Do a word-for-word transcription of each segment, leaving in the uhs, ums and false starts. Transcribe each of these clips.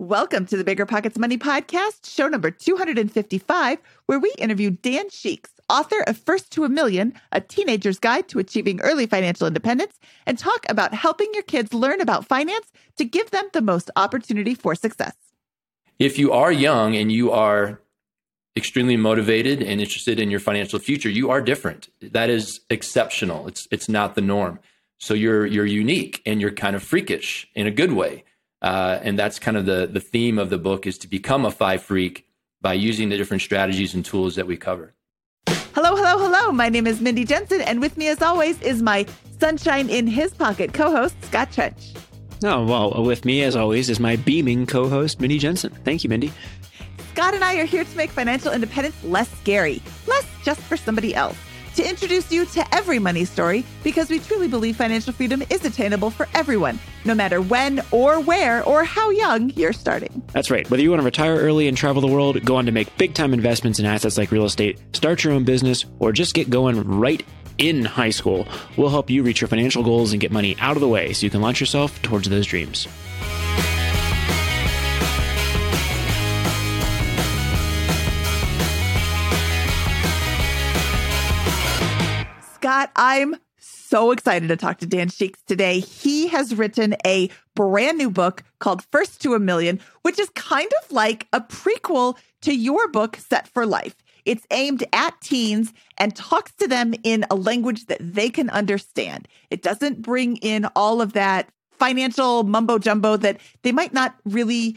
Welcome to the Bigger Pockets Money Podcast, show number two hundred fifty-five, where we interview Dan Sheeks, author of First to a Million, A Teenager's Guide to Achieving Early Financial Independence, and talk about helping your kids learn about finance to give them the most opportunity for success. If you are young and you are extremely motivated and interested in your financial future, you are different. That is exceptional. It's it's not the norm. So you're you're unique and you're kind of freakish in a good way. Uh, and that's kind of the, the theme of the book, is to become a five freak by using the different strategies and tools that we cover. Hello, hello, hello. My name is Mindy Jensen, and with me as always is my sunshine in his pocket co-host, Scott Trench. Oh, well, with me as always is my beaming co-host, Mindy Jensen. Thank you, Mindy. Scott and I are here to make financial independence less scary, less just for somebody else, to introduce you to every money story, because we truly believe financial freedom is attainable for everyone, no matter when or where or how young you're starting. That's right. Whether you want to retire early and travel the world, go on to make big-time investments in assets like real estate, start your own business, or just get going right in high school, we'll help you reach your financial goals and get money out of the way so you can launch yourself towards those dreams. Scott, I'm so excited to talk to Dan Sheeks today. He has written a brand new book called First to a Million, which is kind of like a prequel to your book, Set for Life. It's aimed at teens and talks to them in a language that they can understand. It doesn't bring in all of that financial mumbo jumbo that they might not really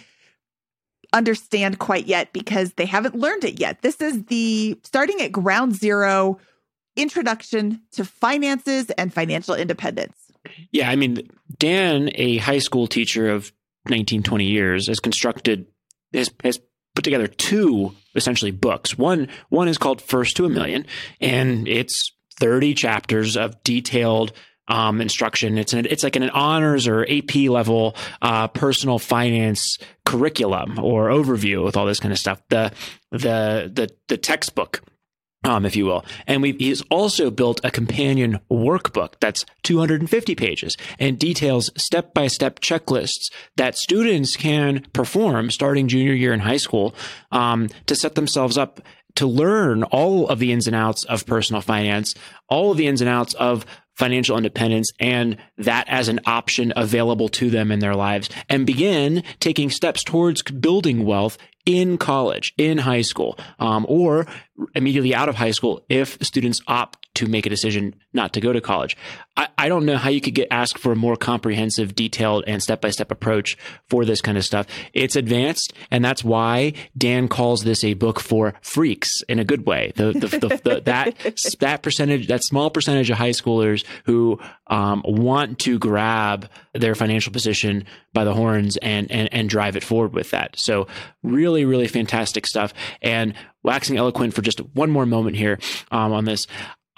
understand quite yet because they haven't learned it yet. This is the starting at ground zero introduction to finances and financial independence. Yeah, I mean, Dan, a high school teacher of nineteen, twenty years, has constructed, has, has put together two essentially books. One, one is called First to a Million, and it's thirty chapters of detailed um, instruction. It's an, it's like an honors or A P level uh, personal finance curriculum or overview with all this kind of stuff. The the the the textbook, Um, if you will. And we've, he's also built a companion workbook that's two hundred fifty pages and details step-by-step checklists that students can perform starting junior year in high school um, to set themselves up to learn all of the ins and outs of personal finance, all of the ins and outs of financial independence, and that as an option available to them in their lives, and begin taking steps towards building wealth in college, in high school, um, or immediately out of high school if students opt to make a decision not to go to college. I, I don't know how you could get asked for a more comprehensive, detailed, and step-by-step approach for this kind of stuff. It's advanced, and that's why Dan calls this a book for freaks in a good way. The, the, the, the, that that percentage, that small percentage of high schoolers who um, want to grab their financial position by the horns and, and and drive it forward with that. So really, really fantastic stuff. And waxing eloquent for just one more moment here um, on this,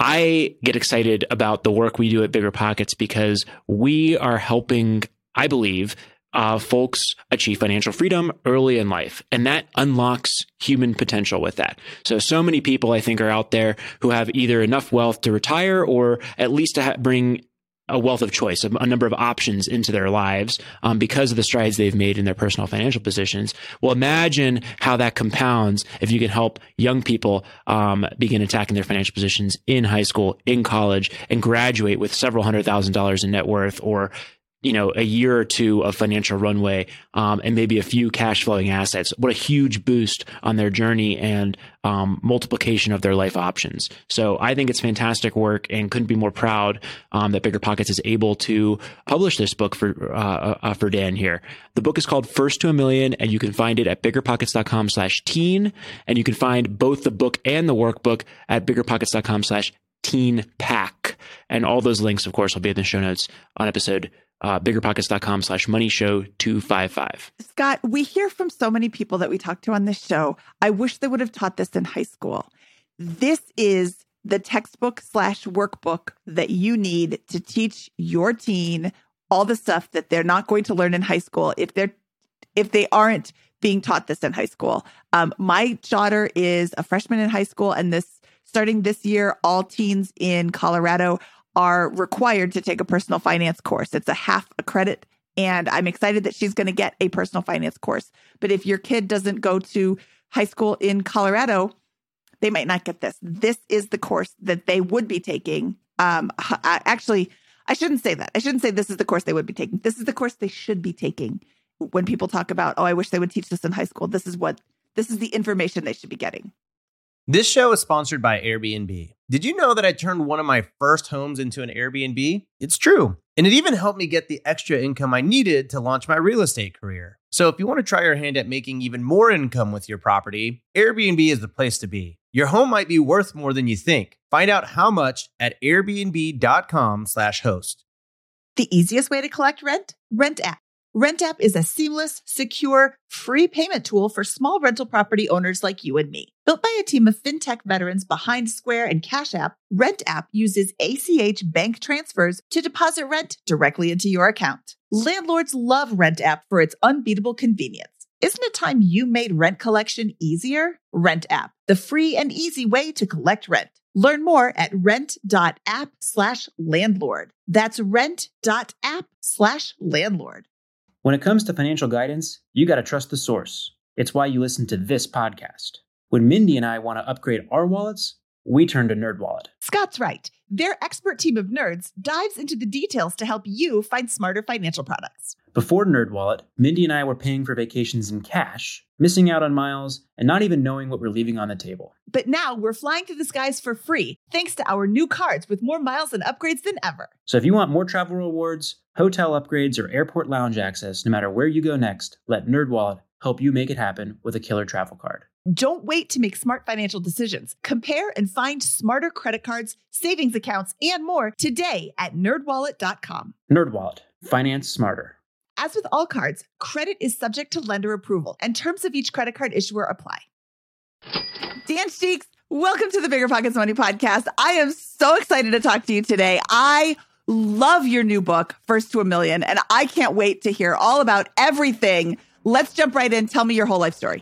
I get excited about the work we do at Bigger Pockets because we are helping, I believe, uh, folks achieve financial freedom early in life. And that unlocks human potential with that. So, so many people I think are out there who have either enough wealth to retire or at least to ha- bring a wealth of choice, a, a number of options into their lives um, because of the strides they've made in their personal financial positions. Well, imagine how that compounds if you can help young people um, begin attacking their financial positions in high school, in college, and graduate with several hundred thousand dollars in net worth, or you know, a year or two of financial runway, um, and maybe a few cash flowing assets. What a huge boost on their journey and um, multiplication of their life options. So I think it's fantastic work and couldn't be more proud um, that Bigger Pockets is able to publish this book for uh, uh, for Dan here. The book is called First to a Million, and you can find it at biggerpockets.com slash teen. And you can find both the book and the workbook at biggerpockets.com slash teen pack. And all those links, of course, will be in the show notes on episode Uh, biggerpockets.com slash money show 255. Scott, we hear from so many people that we talk to on this show. I wish they would have taught this in high school. This is the textbook slash workbook that you need to teach your teen all the stuff that they're not going to learn in high school if they're if they aren't being taught this in high school. Um, my daughter is a freshman in high school, and this starting this year, all teens in Colorado are required to take a personal finance course. It's a half a credit And I'm excited that she's going to get a personal finance course. But if your kid doesn't go to high school in Colorado, they might not get this. This is the course that they would be taking. Um, I, actually, I shouldn't say that. I shouldn't say this is the course they would be taking. This is the course they should be taking. When people talk about, oh, I wish they would teach this in high school, this is what, this is the information they should be getting. This show is sponsored by Airbnb. Did you know that I turned one of my first homes into an Airbnb? It's true. And it even helped me get the extra income I needed to launch my real estate career. So if you want to try your hand at making even more income with your property, Airbnb is the place to be. Your home might be worth more than you think. Find out how much at airbnb.com slash host. The easiest way to collect rent? Rent App. Rent App is a seamless, secure, free payment tool for small rental property owners like you and me. Built by a team of fintech veterans behind Square and Cash App, Rent App uses A C H bank transfers to deposit rent directly into your account. Landlords love Rent App for its unbeatable convenience. Isn't it time you made rent collection easier? Rent App, the free and easy way to collect rent. Learn more at rent.app slash landlord. That's rent.app slash landlord. When it comes to financial guidance, you got to trust the source. It's why you listen to this podcast. When Mindy and I want to upgrade our wallets, we turn to NerdWallet. Scott's right. Their expert team of nerds dives into the details to help you find smarter financial products. Before NerdWallet, Mindy and I were paying for vacations in cash, missing out on miles, and not even knowing what we're leaving on the table. But now we're flying through the skies for free, thanks to our new cards with more miles and upgrades than ever. So if you want more travel rewards, hotel upgrades, or airport lounge access, no matter where you go next, let NerdWallet help you make it happen with a killer travel card. Don't wait to make smart financial decisions. Compare and find smarter credit cards, savings accounts, and more today at nerd wallet dot com. NerdWallet. Finance smarter. As with all cards, credit is subject to lender approval, and terms of each credit card issuer apply. Dan Sheeks, welcome to the Bigger Pockets Money Podcast. I am so excited to talk to you today. I love your new book, First to a Million, and I can't wait to hear all about everything. Let's jump right in. Tell me your whole life story.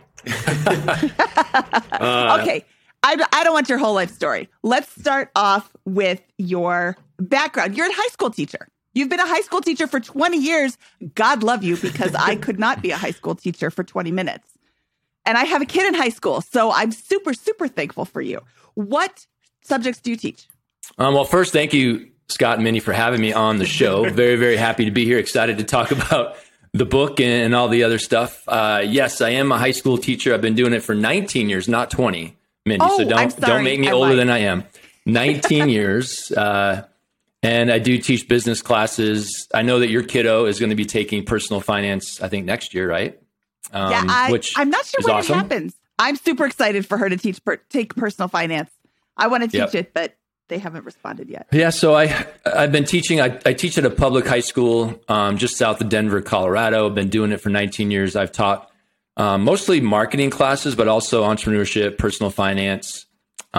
uh, okay. I, I don't want your whole life story. Let's start off with your background. You're a high school teacher. You've been a high school teacher for twenty years. God love you, because I could not be a high school teacher for twenty minutes. And I have a kid in high school, so I'm super, super thankful for you. What subjects do you teach? Um, well, first, thank you, Scott and Minnie, for having me on the show. Very, very happy to be here. Excited to talk about the book and all the other stuff. Uh, yes, I am a high school teacher. I've been doing it for nineteen years, not twenty, Mindy. Oh, so don't I'm sorry. don't make me I older lied. than I am. nineteen years. Uh, and I do teach business classes. I know that your kiddo is going to be taking personal finance, I think, next year, right? Um, yeah, I, which I'm not sure is when awesome. it happens. I'm super excited for her to teach per, take personal finance. I want to teach Yep. it, but they haven't responded yet. Yeah, so I, I've been teaching. I, I teach at a public high school um, just south of Denver, Colorado. I've been doing it for nineteen years. I've taught um, mostly marketing classes, but also entrepreneurship, personal finance,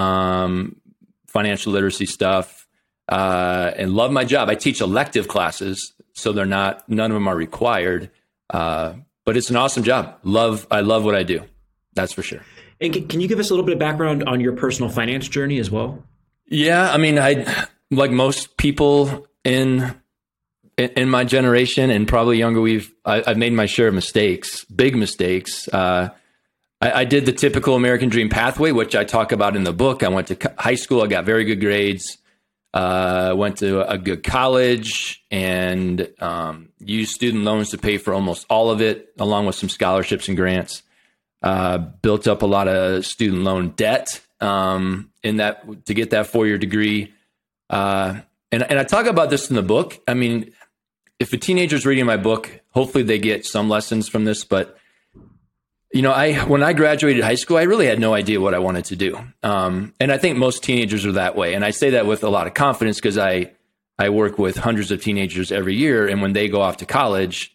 um, financial literacy stuff, uh, and love my job. I teach elective classes, so they're not, none of them are required, uh, but it's an awesome job. Love, I love what I do. That's for sure. And can, can you give us a little bit of background on your personal finance journey as well? Yeah, I mean, I like most people in in, in my generation and probably younger. We've I, I've made my share of mistakes, big mistakes. Uh, I, I did the typical American dream pathway, which I talk about in the book. I went to co- high school. I got very good grades. Uh, went to a good college and um, used student loans to pay for almost all of it, along with some scholarships and grants. Uh, built up a lot of student loan debt um, in that to get that four-year degree. Uh, and, and I talk about this in the book. I mean, if a teenager's reading my book, hopefully they get some lessons from this. But, you know, I when I graduated high school, I really had no idea what I wanted to do. Um, and I think most teenagers are that way. And I say that with a lot of confidence because I, I work with hundreds of teenagers every year. And when they go off to college,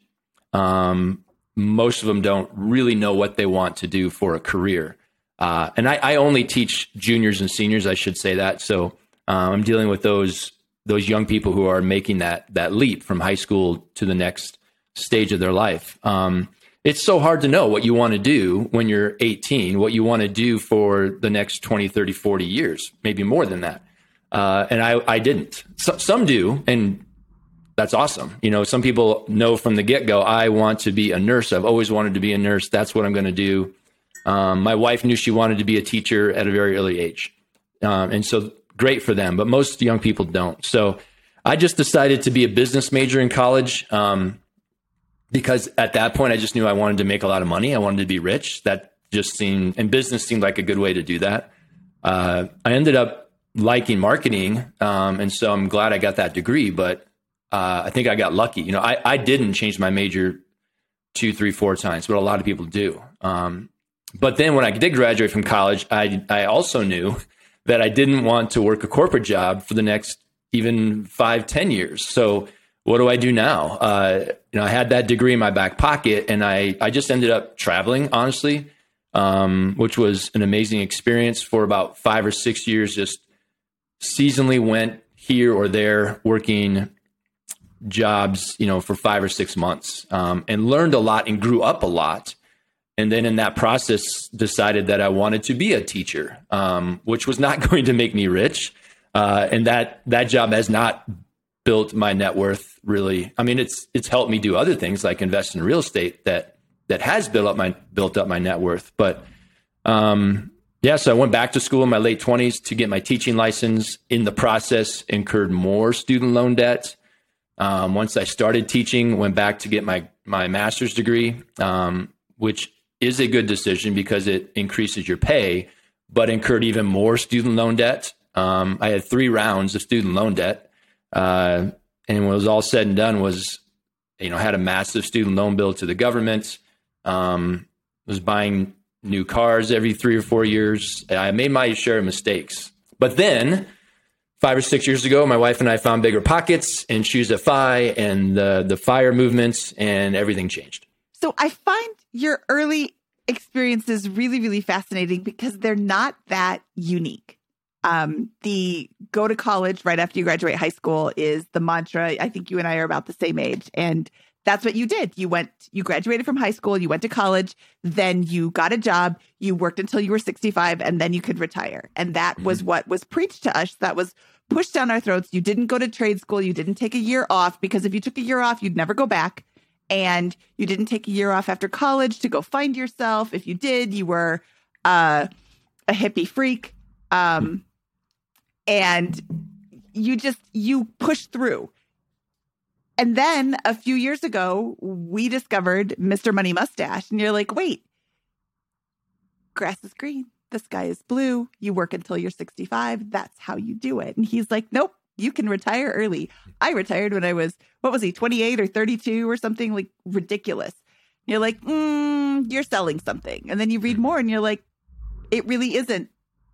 um, most of them don't really know what they want to do for a career. Uh, and I, I only teach juniors and seniors, I should say that. So um, I'm dealing with those those young people who are making that that leap from high school to the next stage of their life. Um, it's so hard to know what you want to do when you're eighteen, what you want to do for the next twenty, thirty, forty years, maybe more than that. Uh, and I, I didn't. So, some do, and that's awesome. You know, some people know from the get-go, I want to be a nurse. I've always wanted to be a nurse. That's what I'm going to do. Um, my wife knew she wanted to be a teacher at a very early age. Um, and so great for them, but most young people don't. So I just decided to be a business major in college um, because at that point, I just knew I wanted to make a lot of money. I wanted to be rich. That just seemed, and business seemed like a good way to do that. Uh, I ended up liking marketing. Um, and so I'm glad I got that degree, but Uh, I think I got lucky. You know, I, I didn't change my major two, three, four times, but a lot of people do. Um, but then when I did graduate from college, I, I also knew that I didn't want to work a corporate job for the next even five, ten years. So what do I do now? Uh, you know, I had that degree in my back pocket, and I, I just ended up traveling, honestly, um, which was an amazing experience for about five or six years. Just seasonally went here or there working jobs, you know, for five or six months, um, and learned a lot and grew up a lot. And then in that process, decided that I wanted to be a teacher, um, which was not going to make me rich. Uh, and that, that job has not built my net worth really. I mean, it's, it's helped me do other things like invest in real estate that, that has built up my, built up my net worth. But, um, yeah, so I went back to school in my late twenties to get my teaching license. In the process, incurred more student loan debt. Um, once I started teaching, went back to get my, my master's degree, um, which is a good decision because it increases your pay, but incurred even more student loan debt. Um, I had three rounds of student loan debt. Uh, and when it was all said and done was, you know, had a massive student loan bill to the government, um, was buying new cars every three or four years. I made my share of mistakes, but then Five or six years ago, my wife and I found Bigger Pockets and Shoes at Fi and the, the FIRE movements, and everything changed. So I find your early experiences really, really fascinating because they're not that unique. Um, the go to college right after you graduate high school is the mantra. I think you and I are about the same age. And that's what you did. You went, you graduated from high school, you went to college, then you got a job, you worked until you were sixty-five, and then you could retire. And that mm-hmm. was what was preached to us. That was pushed down our throats. You didn't go to trade school. You didn't take a year off, because if you took a year off, you'd never go back. And you didn't take a year off after college to go find yourself. If you did, you were uh, a hippie freak. Um, and you just, you pushed through. And then a few years ago, we discovered Mister Money Mustache. And you're like, wait, grass is green. The sky is blue. You work until you're sixty-five. That's how you do it. And he's like, nope, you can retire early. I retired when I was, what was he, twenty-eight or thirty-two or something, like ridiculous. You're like, mm, you're selling something. And then you read more and you're like, it really isn't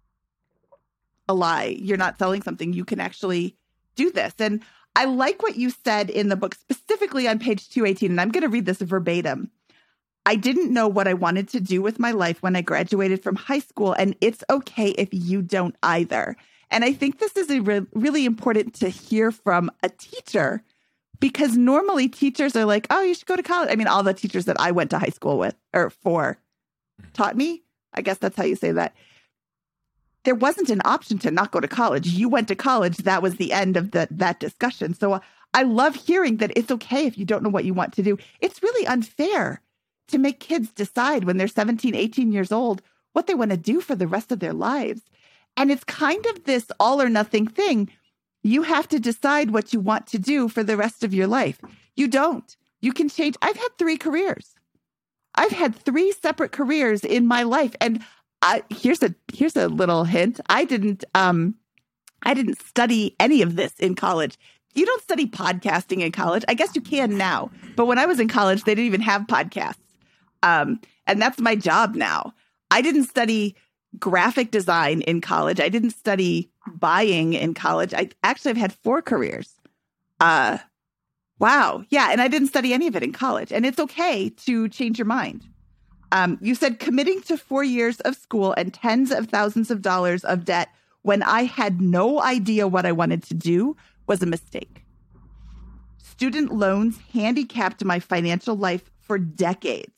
a lie. You're not selling something. You can actually do this. And I like what you said in the book, specifically on page two eighteen, and I'm going to read this verbatim. I didn't know what I wanted to do with my life when I graduated from high school, and it's okay if you don't either. And I think this is a re- really important to hear from a teacher, because normally teachers are like, oh, you should go to college. I mean, all the teachers that I went to high school with or for taught me, I guess that's how you say that. There wasn't an option to not go to college. You went to college. That was the end of the, that discussion. So uh, I love hearing that it's okay if you don't know what you want to do. It's really unfair to make kids decide when they're seventeen, eighteen years old what they want to do for the rest of their lives. And it's kind of this all or nothing thing. You have to decide what you want to do for the rest of your life. You don't. You can change. I've had three careers. I've had three separate careers in my life. And I, here's a here's a little hint. I didn't um I didn't study any of this in college. You don't study podcasting in college. I guess you can now. But when I was in college, they didn't even have podcasts. Um, and that's my job now. I didn't study graphic design in college. I didn't study buying in college. I actually have had four careers. Uh, wow. Yeah. And I didn't study any of it in college. And it's okay to change your mind. Um, you said committing to four years of school and tens of thousands of dollars of debt when I had no idea what I wanted to do was a mistake. Student loans handicapped my financial life for decades.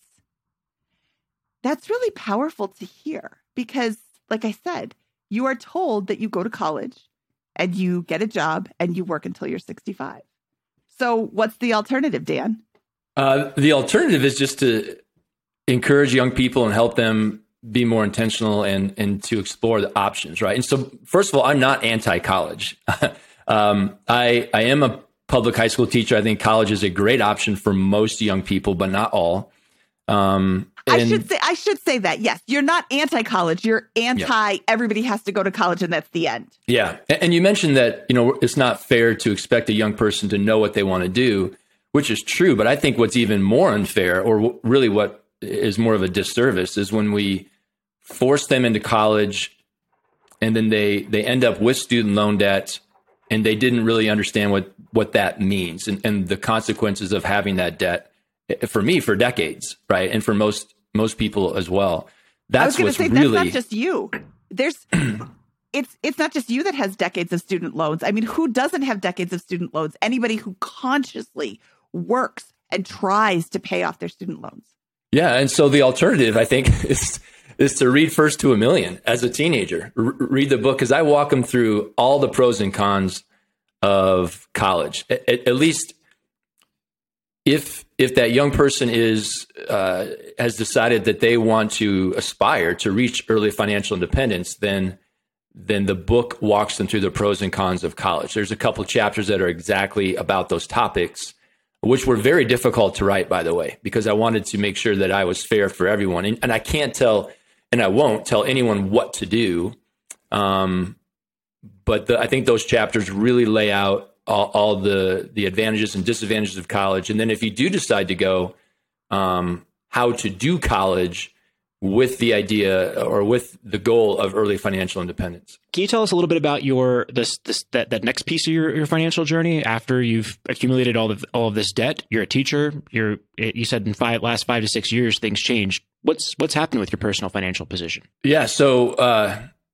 That's really powerful to hear because, like I said, you are told that you go to college and you get a job and you work until you're sixty-five. So what's the alternative, Dan? Uh, the alternative is just to encourage young people and help them be more intentional and and to explore the options, right? And so, first of all, I'm not anti-college. um, I I am a public high school teacher. I think college is a great option for most young people, but not all. Um, I should say I should say that. Yes, you're not anti-college. You're anti. Yeah. Everybody has to go to college, and that's the end. Yeah, and you mentioned that you know it's not fair to expect a young person to know what they want to do, which is true. But I think what's even more unfair, or really what is more of a disservice, is when we force them into college and then they they end up with student loan debt and they didn't really understand what what that means and, and the consequences of having that debt, for me, for decades, right? And for most most people as well. That's I was what's say, really that's not just you. There's it's it's not just you that has decades of student loans. I mean, who doesn't have decades of student loans? Anybody who consciously works and tries to pay off their student loans. Yeah, and so the alternative, I think, is is to read First to a Million as a teenager. R- read the book, because I walk them through all the pros and cons of college. At, at least, if if that young person is uh, has decided that they want to aspire to reach early financial independence, then then the book walks them through the pros and cons of college. There's a couple chapters that are exactly about those topics, which were very difficult to write, by the way, because I wanted to make sure that I was fair for everyone. And, and I can't tell, and I won't tell anyone what to do. Um, but the, I think those chapters really lay out all, all the, the advantages and disadvantages of college. And then if you do decide to go, um, how to do college with the idea or with the goal of early financial independence. Can you tell us a little bit about your this this that, that next piece of your, your financial journey after you've accumulated all of all of this debt? You're a teacher. You're you said in five last five to six years things changed. What's what's happened with your personal financial position? Yeah, so uh,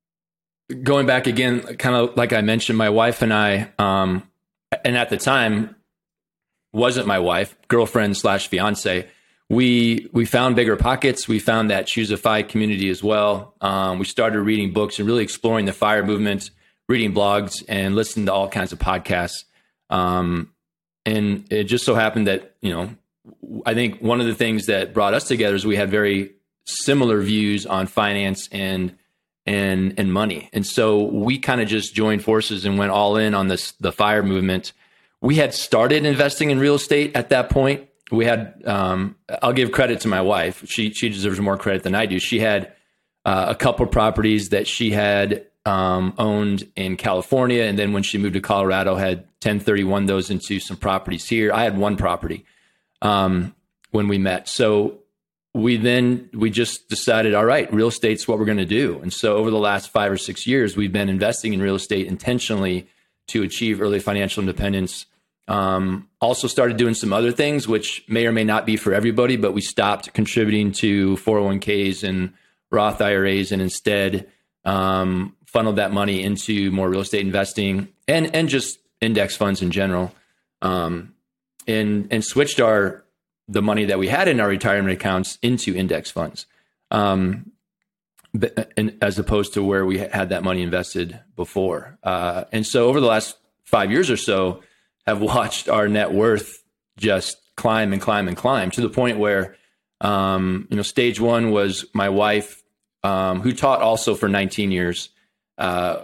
going back again, kind of like I mentioned, my wife and I, um, and at the time wasn't my wife, girlfriend slash fiance. We we found Bigger Pockets. We found that Choose a F I community as well. Um, we started reading books and really exploring the FIRE movement, reading blogs and listening to all kinds of podcasts. Um, and it just so happened that, you know, I think one of the things that brought us together is we had very similar views on finance and and and money. And so we kind of just joined forces and went all in on this the FIRE movement. We had started investing in real estate at that point. We had, um, I'll give credit to my wife. She she deserves more credit than I do. She had uh, a couple properties that she had um, owned in California. And then when she moved to Colorado, had ten thirty-one those into some properties here. I had one property um, when we met. So we then, we just decided, all right, real estate's what we're going to do. And so over the last five or six years, we've been investing in real estate intentionally to achieve early financial independence. Um, also started doing some other things, which may or may not be for everybody, but we stopped contributing to four oh one k's and Roth I R As and instead um, funneled that money into more real estate investing and and just index funds in general, um, and and switched our the money that we had in our retirement accounts into index funds, um, but, and as opposed to where we had that money invested before. Uh, and so over the last five years or so, have watched our net worth just climb and climb and climb to the point where, um, you know, stage one was my wife, um, who taught also for nineteen years, uh,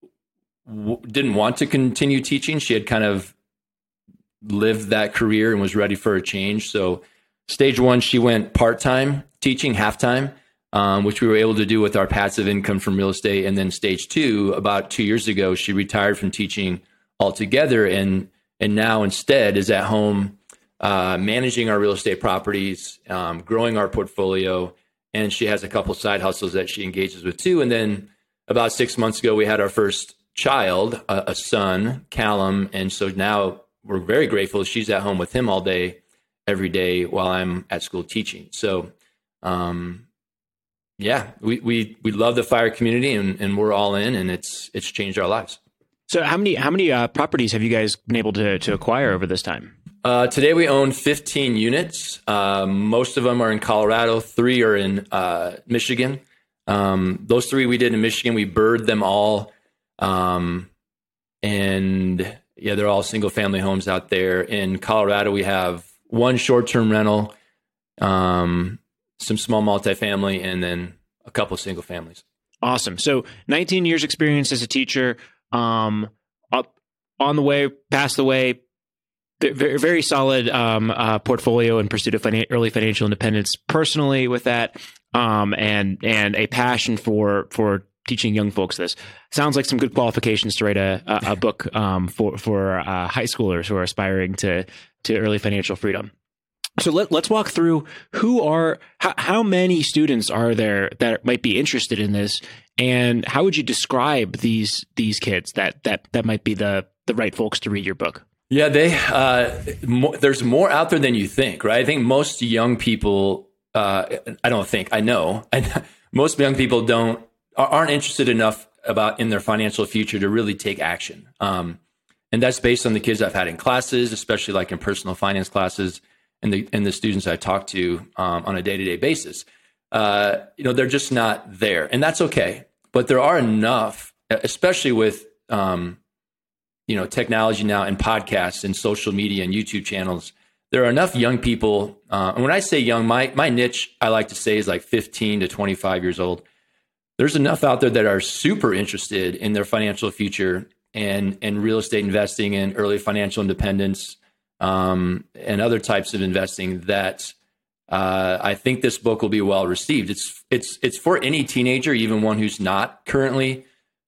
w- didn't want to continue teaching. She had kind of lived that career and was ready for a change. So stage one, she went part-time teaching, half-time, um, which we were able to do with our passive income from real estate. And then stage two, about two years ago, she retired from teaching altogether and and now instead is at home uh, managing our real estate properties, um, growing our portfolio, and she has a couple side hustles that she engages with too. And then about six months ago, we had our first child, a, a son, Callum, and so now we're very grateful she's at home with him all day, every day while I'm at school teaching. So, um, yeah, we we we love the FIRE community, and, and we're all in, and it's it's changed our lives. So how many how many uh, properties have you guys been able to to acquire over this time? Uh, today we own fifteen units. Uh, most of them are in Colorado. Three are in uh, Michigan. Um, those three we did in Michigan. We bird them all, um, and yeah, they're all single family homes out there. In Colorado, we have one short-term rental, um, some small multifamily, and then a couple of single families. Awesome. So nineteen years experience as a teacher, um, up on the way, past the way, very, very solid um, uh, portfolio in pursuit of finan- early financial independence personally with that, um, and and a passion for for teaching young folks this. Sounds like some good qualifications to write a, a, a book um, for for uh, high schoolers who are aspiring to to early financial freedom. So let, let's walk through who are, how, how many students are there that might be interested in this, and how would you describe these these kids that that that might be the the right folks to read your book? Yeah, they uh, mo- there's more out there than you think, right? I think most young people, uh, I don't think, I know, I, most young people don't aren't interested enough about in their financial future to really take action, um, and that's based on the kids I've had in classes, especially like in personal finance classes. And the and the students I talk to um, on a day-to-day basis, uh, you know, they're just not there, and that's okay. But there are enough, especially with um, you know, technology now and podcasts and social media and YouTube channels. There are enough young people, uh, and when I say young, my my niche I like to say is like fifteen to twenty-five years old. There's enough out there that are super interested in their financial future and and real estate investing and early financial independence. Um, and other types of investing that uh, I think this book will be well received. It's it's it's for any teenager, even one who's not currently,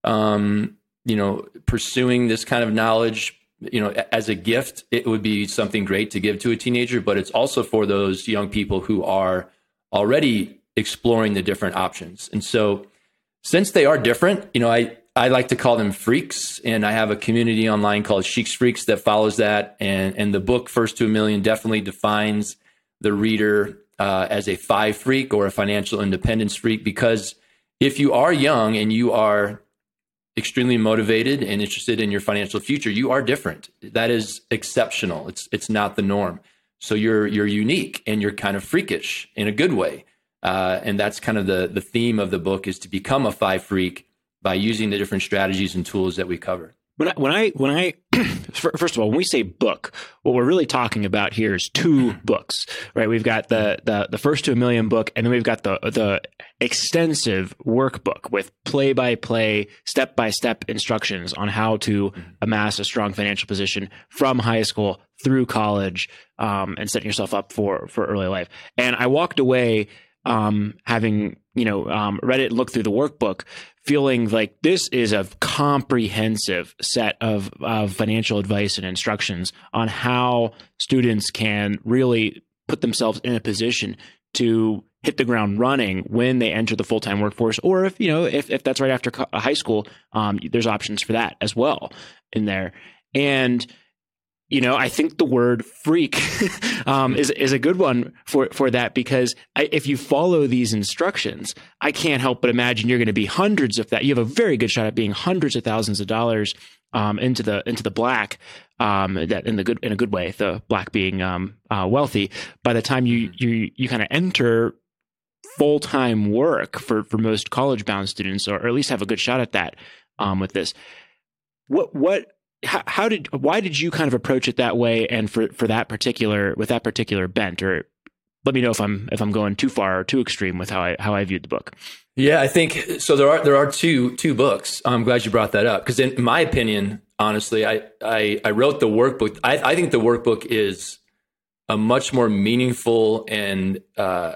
um, you know, pursuing this kind of knowledge. You know, as a gift, it would be something great to give to a teenager. But it's also for those young people who are already exploring the different options. And so, since they are different, you know, I. I like to call them freaks, and I have a community online called Sheiks Freaks that follows that. And, and the book First to a Million definitely defines the reader uh, as a five freak or a financial independence freak, because if you are young and you are extremely motivated and interested in your financial future, you are different. That is exceptional. It's it's not the norm. So you're you're unique and you're kind of freakish in a good way. Uh, and that's kind of the the theme of the book, is to become a five freak by using the different strategies and tools that we cover. When I, when I, when I, first of all, when we say book, what we're really talking about here is two books, right? We've got the, the, the First to a Million book, and then we've got the, the extensive workbook with play by play, step by step instructions on how to amass a strong financial position from high school through college, um, and setting yourself up for, for early life. And I walked away, um, having, you know, um, read it and looked through the workbook, feeling like this is a comprehensive set of, of financial advice and instructions on how students can really put themselves in a position to hit the ground running when they enter the full-time workforce, or if, you know, if, if that's right after co- high school, um, there's options for that as well in there. And, you know, I think the word freak um, is is a good one for, for that, because I, if you follow these instructions, I can't help but imagine you're going to be hundreds of that. You have a very good shot at being hundreds of thousands of dollars um, into the into the black, um, that in the good in a good way, the black being um, uh, wealthy. By the time you you you kind of enter full time work for for most college bound students, or, or at least have a good shot at that um, with this. What what. How, how did, why did you kind of approach it that way, and for, for that particular, with that particular bent? Or let me know if I'm, if I'm going too far or too extreme with how I, how I viewed the book. Yeah, I think so. There are, there are two, two books. I'm glad you brought that up, because in my opinion, honestly, I, I, I wrote the workbook. I, I think the workbook is a much more meaningful and uh,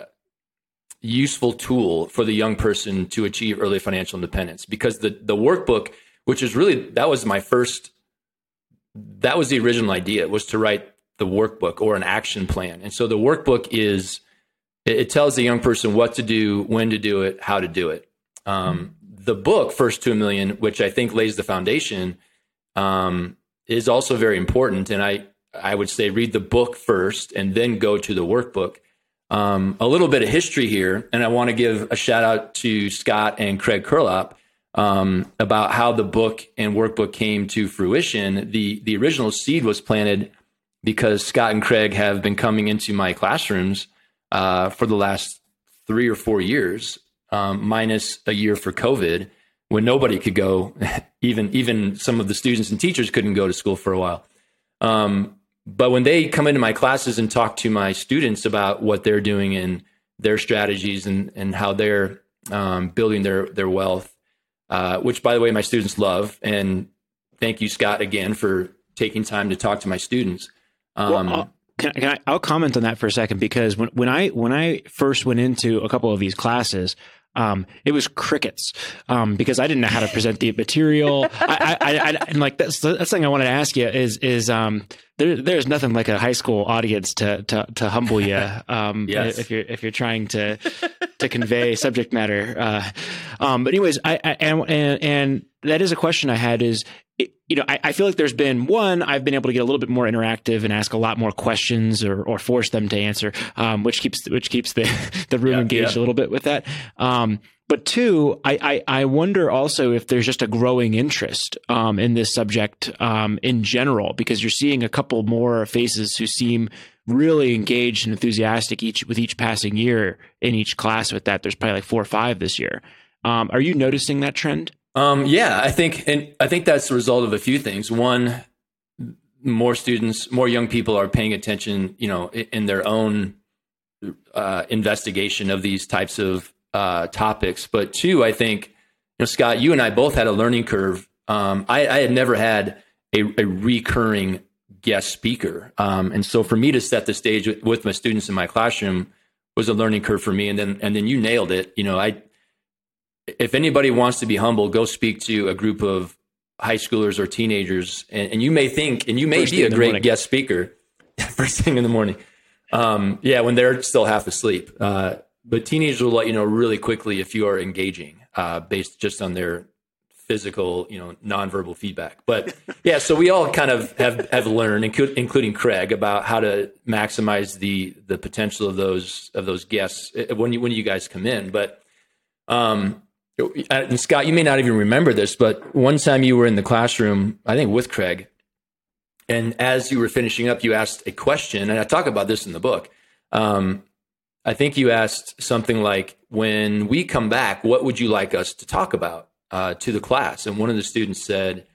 useful tool for the young person to achieve early financial independence, because the, the workbook, which is really, that was my first, that was the original idea, was to write the workbook or an action plan. And so the workbook is, it tells the young person what to do, when to do it, how to do it. Um, the book, First to a Million, which I think lays the foundation, um, is also very important. And I, I would say read the book first and then go to the workbook. Um, a little bit of history here, and I want to give a shout out to Scott and Craig Kurlop, Um, about how the book and workbook came to fruition. The the original seed was planted because Scott and Craig have been coming into my classrooms uh, for the last three or four years, um, minus a year for COVID, when nobody could go, even even some of the students and teachers couldn't go to school for a while. Um, but when they come into my classes and talk to my students about what they're doing and their strategies and and how they're um, building their their wealth, uh, which by the way my students love, and thank you, Scott, again for taking time to talk to my students. Um, well, I'll, can, can I, I'll comment on that for a second, because when, when I when I first went into a couple of these classes, Um, it was crickets, um, because I didn't know how to present the material. I, I, I, and like, that's, that's the thing I wanted to ask you is, is, um, there, there's nothing like a high school audience to, to, to humble you. Um, yes. if you're, if you're trying to, to convey subject matter. Uh, um, but anyways, I, I and, and, and that is a question I had is, you know, I, I feel like there's been one, I've been able to get a little bit more interactive and ask a lot more questions or, or force them to answer, um, which keeps, which keeps the, the room yeah, engaged yeah. a little bit with that. Um, but two, I, I, I wonder also if there's just a growing interest, um, in this subject, um, in general, because you're seeing a couple more faces who seem really engaged and enthusiastic each with each passing year in each class with that. There's probably like four or five this year. Um, are you noticing that trend? Um, yeah, I think, and I think that's the result of a few things. One, more students, more young people are paying attention, you know, in, in their own uh, investigation of these types of uh, topics. But two, I think, you know, Scott, you and I both had a learning curve. Um, I, I had never had a, a recurring guest speaker, um, and so for me to set the stage with, with my students in my classroom was a learning curve for me. And then, and then you nailed it. You know, I. If anybody wants to be humble, go speak to a group of high schoolers or teenagers, and, and you may think, and you may First be a great morning. guest speaker first thing in the morning. Um, yeah, when they're still half asleep. Uh, but teenagers will let you know really quickly if you are engaging, uh, based just on their physical, you know, nonverbal feedback. But yeah, so we all kind of have, have learned, including Craig, about how to maximize the the potential of those of those guests when you when you guys come in. But um. And Scott, you may not even remember this, but one time you were in the classroom, I think with Craig, and as you were finishing up, you asked a question, and I talk about this in the book. Um, I think you asked something like, when we come back, what would you like us to talk about uh, to the class? And one of the students said,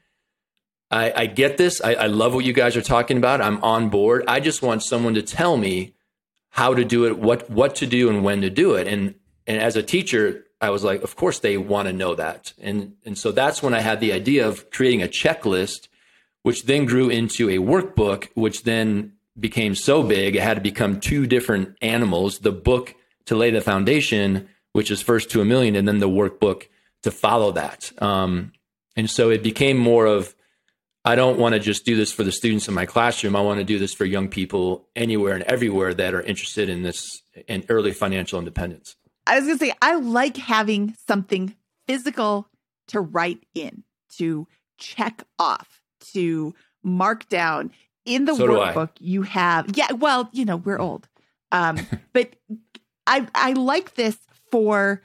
I, I get this. I, I love what you guys are talking about. I'm on board. I just want someone to tell me how to do it, what what to do, and when to do it. And and as a teacher, I was like, of course they want to know that. And and so that's when I had the idea of creating a checklist, which then grew into a workbook, which then became so big, it had to become two different animals, the book to lay the foundation, which is First to a Million, and then the workbook to follow that. Um, and so it became more of, I don't want to just do this for the students in my classroom. I want to do this for young people anywhere and everywhere that are interested in this, in early financial independence. I was going to say, I like having something physical to write in, to check off, to mark down. In the So do workbook, I. you have, yeah, well, you know, we're old. Um, but I I like this for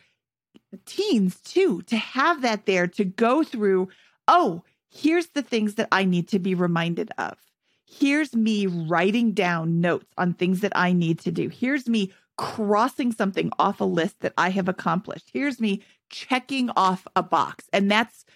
teens too, to have that there, to go through, oh, here's the things that I need to be reminded of. Here's me writing down notes on things that I need to do. Here's me crossing something off a list that I have accomplished. Here's me checking off a box. And that's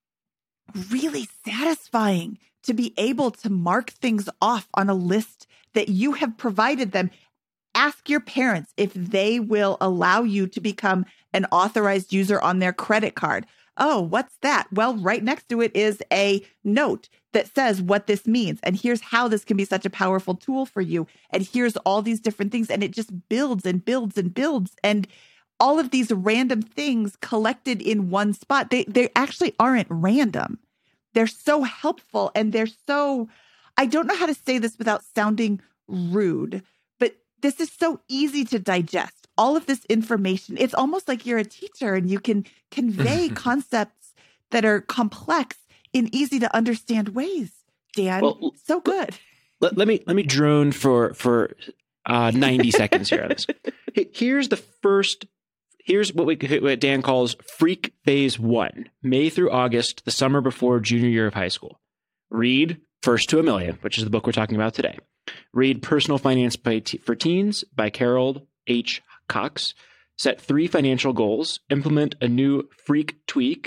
really satisfying to be able to mark things off on a list that you have provided them. Ask your parents if they will allow you to become an authorized user on their credit card. Oh, what's that? Well, right next to it is a note that says what this means. And here's how this can be such a powerful tool for you. And here's all these different things. And it just builds and builds and builds. And all of these random things collected in one spot, they, they actually aren't random. They're so helpful. And they're so, I don't know how to say this without sounding rude, but this is so easy to digest. All of this information, it's almost like you're a teacher and you can convey concepts that are complex in easy to understand ways. Dan, Well, so good. Let, let me let me drone for for uh, ninety seconds here on this. Here's the first. Here's what we what Dan calls Freak Phase One, May through August, the summer before junior year of high school. Read First to a Million, which is the book we're talking about today. Read Personal Finance by Te- for Teens by Carol H. Cox. Set three financial goals. Implement a new freak tweak.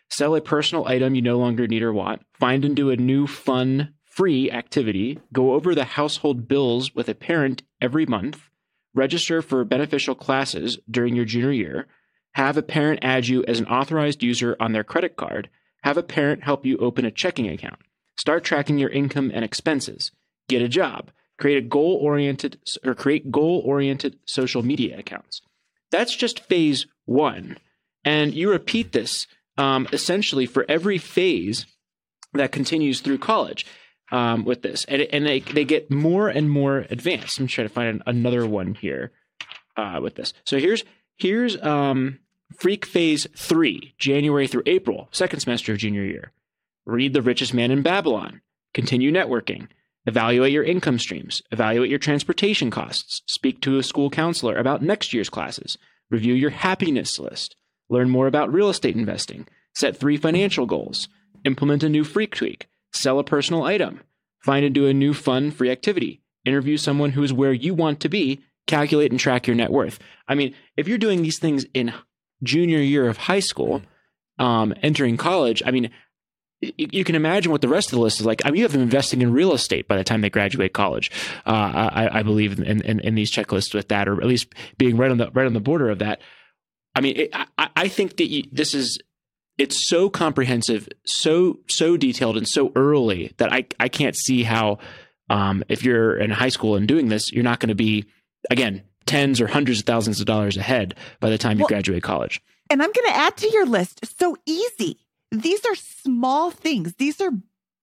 Sell a personal item you no longer need or want. Find and do a new fun, free activity. Go over the household bills with a parent every month. Register for beneficial classes during your junior year. Have a parent add you as an authorized user on their credit card. Have a parent help you open a checking account. Start tracking your income and expenses. Get a job. Create a goal-oriented or create goal-oriented social media accounts. That's just phase one. And you repeat this um, essentially for every phase that continues through college um, with this. And, and they, they get more and more advanced. I'm trying to find an, another one here uh, with this. So here's here's um, Freak Phase three, January through April, second semester of junior year. Read The Richest Man in Babylon. Continue networking. Evaluate your income streams. Evaluate your transportation costs. Speak to a school counselor about next year's classes. Review your happiness list. Learn more about real estate investing. Set three financial goals. Implement a new freak tweak. Sell a personal item. Find and do a new fun, free activity. Interview someone who is where you want to be. Calculate and track your net worth. I mean, if you're doing these things in junior year of high school, um, entering college, I mean, you, you can imagine what the rest of the list is like. I mean, you have them investing in real estate by the time they graduate college. Uh, I, I believe in, in, in these checklists with that, or at least being right on the right on the border of that. I mean, it, I, I think that you, this is it's so comprehensive, so so detailed, and so early that I I can't see how um, if you're in high school and doing this, you're not going to be again tens or hundreds of thousands of dollars ahead by the time you well, graduate college. And I'm going to add to your list. So easy. These are small things. These are,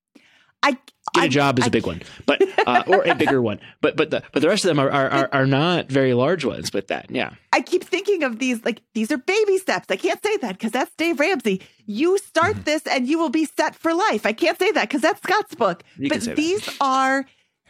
I get a I, job is I, a big one, but uh, or a bigger one. But but the but the rest of them are are, are are not very large ones. With that, yeah. I keep thinking of these like these are baby steps. I can't say that because that's Dave Ramsey. You start mm-hmm. this and you will be set for life. I can't say that because that's Scott's book. You but these that. are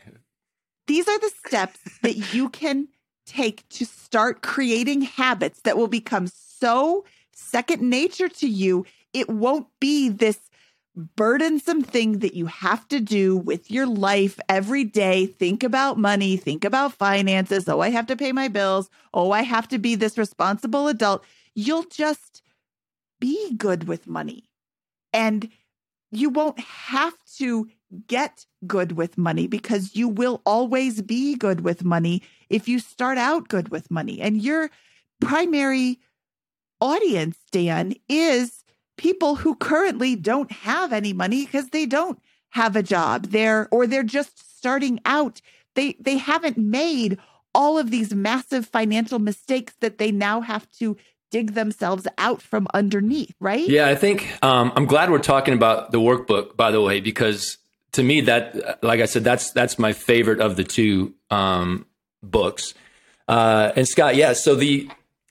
these are the steps that you can take to start creating habits that will become so second nature to you. It won't be this burdensome thing that you have to do with your life every day. Think about money, think about finances. Oh, I have to pay my bills. Oh, I have to be this responsible adult. You'll just be good with money. And you won't have to get good with money because you will always be good with money if you start out good with money. And your primary audience, Dan, is people who currently don't have any money because they don't have a job there, or they're just starting out. They they haven't made all of these massive financial mistakes that they now have to dig themselves out from underneath, right? Yeah, I think um, I'm glad we're talking about the workbook, by the way, because to me, that, like I said, that's that's my favorite of the two um, books. Uh, and Scott, yeah, so the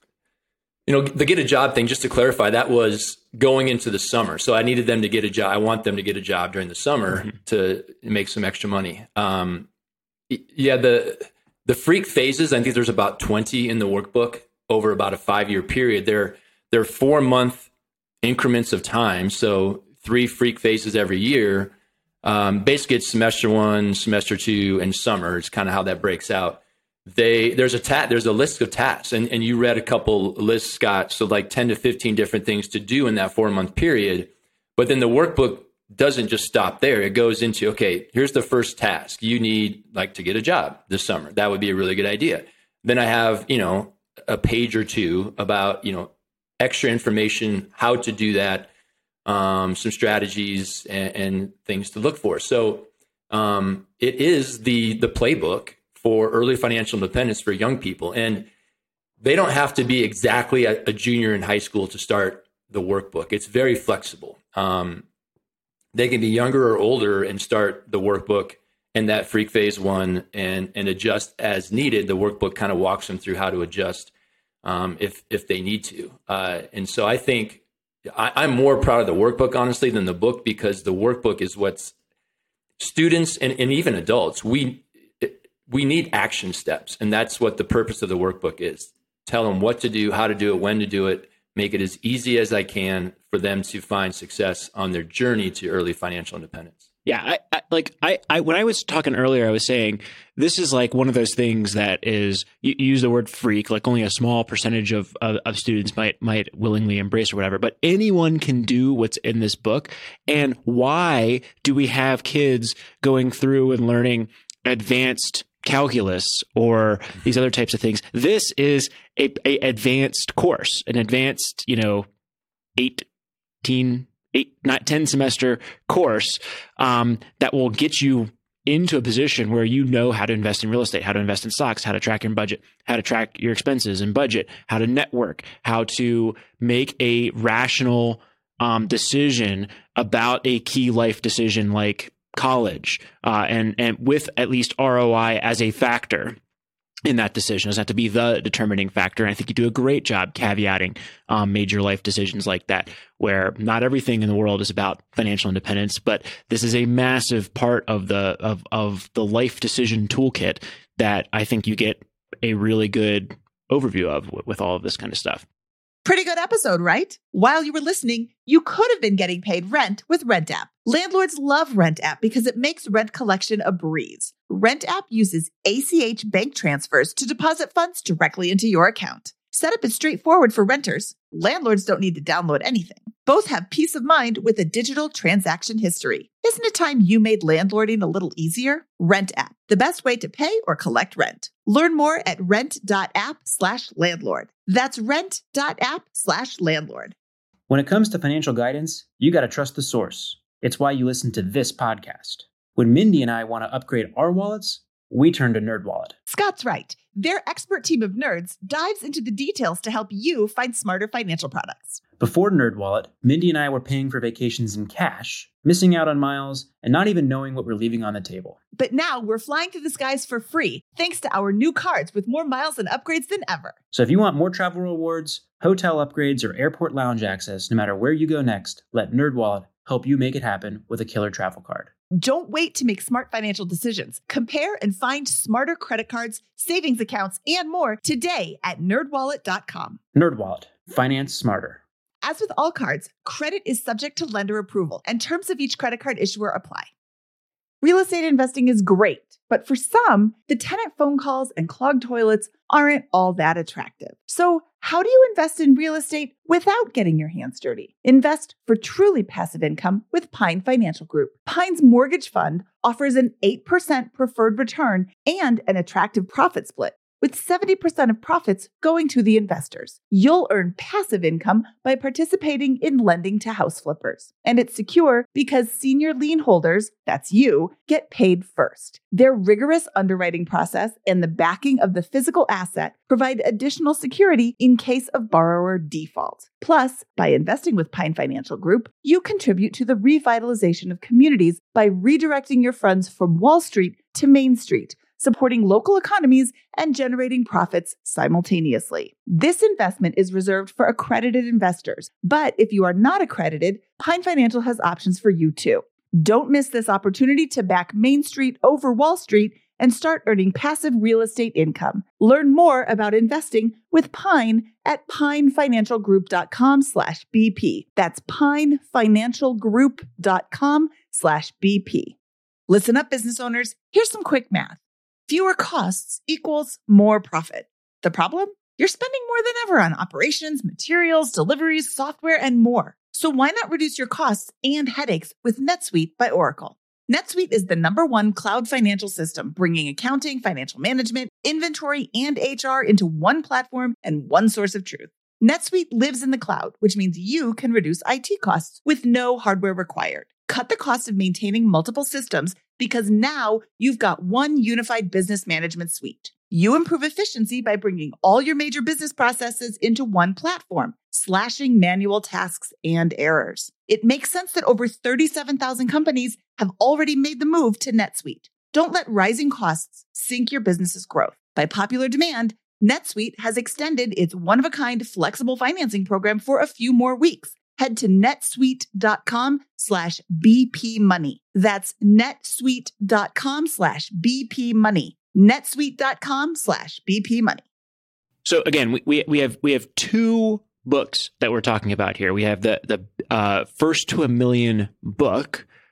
you know the get a job thing, just to clarify, that was going into the summer. So I needed them to get a job. I want them to get a job during the summer mm-hmm. to make some extra money. Um, yeah, the the freak phases, I think there's about twenty in the workbook over about a five-year period. They're, they're four-month increments of time. So three freak phases every year. Um, basically, it's semester one, semester two, and summer. It's kind of how that breaks out. They there's a ta- there's a list of tasks, and, and you read a couple lists, Scott. So like ten to fifteen different things to do in that four month period. But then the workbook doesn't just stop there. It goes into, okay, here's the first task. You need like to get a job this summer. That would be a really good idea. Then I have, you know, a page or two about, you know, extra information, how to do that, um, some strategies and, and things to look for. So um, it is the the playbook for early financial independence for young people. And they don't have to be exactly a, a junior in high school to start the workbook. It's very flexible. Um, they can be younger or older and start the workbook in that freak phase one and, and adjust as needed. The workbook kind of walks them through how to adjust um, if, if they need to. Uh, and so I think I, I'm more proud of the workbook, honestly, than the book, because the workbook is what's students and, and even adults, we, we need action steps. And that's what the purpose of the workbook is. Tell them what to do, how to do it, when to do it, make it as easy as I can for them to find success on their journey to early financial independence. Yeah, I, I, like I, I, when I was talking earlier, I was saying this is like one of those things that is, you, you use the word freak, like only a small percentage of, of of students might might willingly embrace or whatever. But anyone can do what's in this book. And why do we have kids going through and learning advanced calculus or these other types of things? This is a, a advanced course, an advanced, you know, eighteen. eight, not ten semester course um, that will get you into a position where you know how to invest in real estate, how to invest in stocks, how to track your budget, how to track your expenses and budget, how to network, how to make a rational um, decision about a key life decision like college, uh, and and with at least R O I as a factor in that decision. It doesn't have to be the determining factor. And I think you do a great job caveating um, major life decisions like that, where not everything in the world is about financial independence, but this is a massive part of the of of the life decision toolkit that I think you get a really good overview of w- with all of this kind of stuff. Pretty good episode, right? While you were listening, you could have been getting paid rent with RentApp. Landlords love RentApp because it makes rent collection a breeze. RentApp uses A C H bank transfers to deposit funds directly into your account. Setup is straightforward for renters. Landlords don't need to download anything. Both have peace of mind with a digital transaction history. Isn't it time you made landlording a little easier? RentApp, the best way to pay or collect rent. Learn more at rent.app slash landlord. That's rent.app slash landlord. When it comes to financial guidance, you got to trust the source. It's why you listen to this podcast. When Mindy and I want to upgrade our wallets, we turn to NerdWallet. Scott's right. Their expert team of nerds dives into the details to help you find smarter financial products. Before NerdWallet, Mindy and I were paying for vacations in cash, missing out on miles, and not even knowing what we're leaving on the table. But now we're flying through the skies for free, thanks to our new cards with more miles and upgrades than ever. So if you want more travel rewards, hotel upgrades, or airport lounge access, no matter where you go next, let NerdWallet help you make it happen with a killer travel card. Don't wait to make smart financial decisions. Compare and find smarter credit cards, savings accounts, and more today at nerd wallet dot com. NerdWallet. Finance smarter. As with all cards, credit is subject to lender approval, and terms of each credit card issuer apply. Real estate investing is great, but for some, the tenant phone calls and clogged toilets aren't all that attractive. So how do you invest in real estate without getting your hands dirty? Invest for truly passive income with Pine Financial Group. Pine's mortgage fund offers an eight percent preferred return and an attractive profit split, with seventy percent of profits going to the investors. You'll earn passive income by participating in lending to house flippers. And it's secure because senior lien holders, that's you, get paid first. Their rigorous underwriting process and the backing of the physical asset provide additional security in case of borrower default. Plus, by investing with Pine Financial Group, you contribute to the revitalization of communities by redirecting your funds from Wall Street to Main Street, supporting local economies and generating profits simultaneously. This investment is reserved for accredited investors, but if you are not accredited, Pine Financial has options for you too. Don't miss this opportunity to back Main Street over Wall Street and start earning passive real estate income. Learn more about investing with Pine at pinefinancialgroup.com slash BP. That's pinefinancialgroup.com slash BP. Listen up, business owners. Here's some quick math. Fewer costs equals more profit. The problem? You're spending more than ever on operations, materials, deliveries, software, and more. So why not reduce your costs and headaches with NetSuite by Oracle? NetSuite is the number one cloud financial system, bringing accounting, financial management, inventory, and H R into one platform and one source of truth. NetSuite lives in the cloud, which means you can reduce I T costs with no hardware required. Cut the cost of maintaining multiple systems because now you've got one unified business management suite. You improve efficiency by bringing all your major business processes into one platform, slashing manual tasks and errors. It makes sense that over thirty-seven thousand companies have already made the move to NetSuite. Don't let rising costs sink your business's growth. By popular demand, NetSuite has extended its one-of-a-kind flexible financing program for a few more weeks. Head to netsuite.com slash BP money. That's netsuite.com slash BP money. netsuite.com slash BP money. So again, we, we we have we have two books that we're talking about here. We have the the uh, First to a Million book,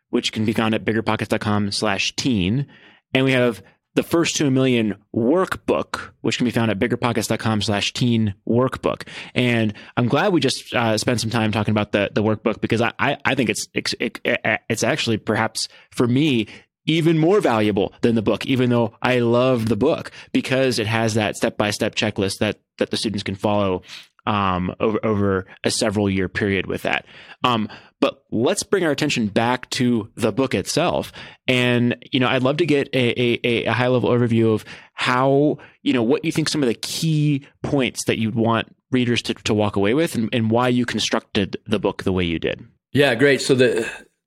which can be found at biggerpockets.com slash teen. And we have the First to a Million workbook, which can be found at biggerpockets.com slash teen workbook. And I'm glad we just uh, spent some time talking about the, the workbook, because I, I, I think it's, it's, it's actually perhaps for me, even more valuable than the book, even though I love the book, because it has that step-by-step checklist that, that the students can follow um, over, over a several year period with that. Um, but let's bring our attention back to the book itself. And, you know, I'd love to get a, a, a high level overview of how, you know, what you think some of the key points that you'd want readers to, to walk away with, and, and why you constructed the book the way you did. Yeah, great. So the,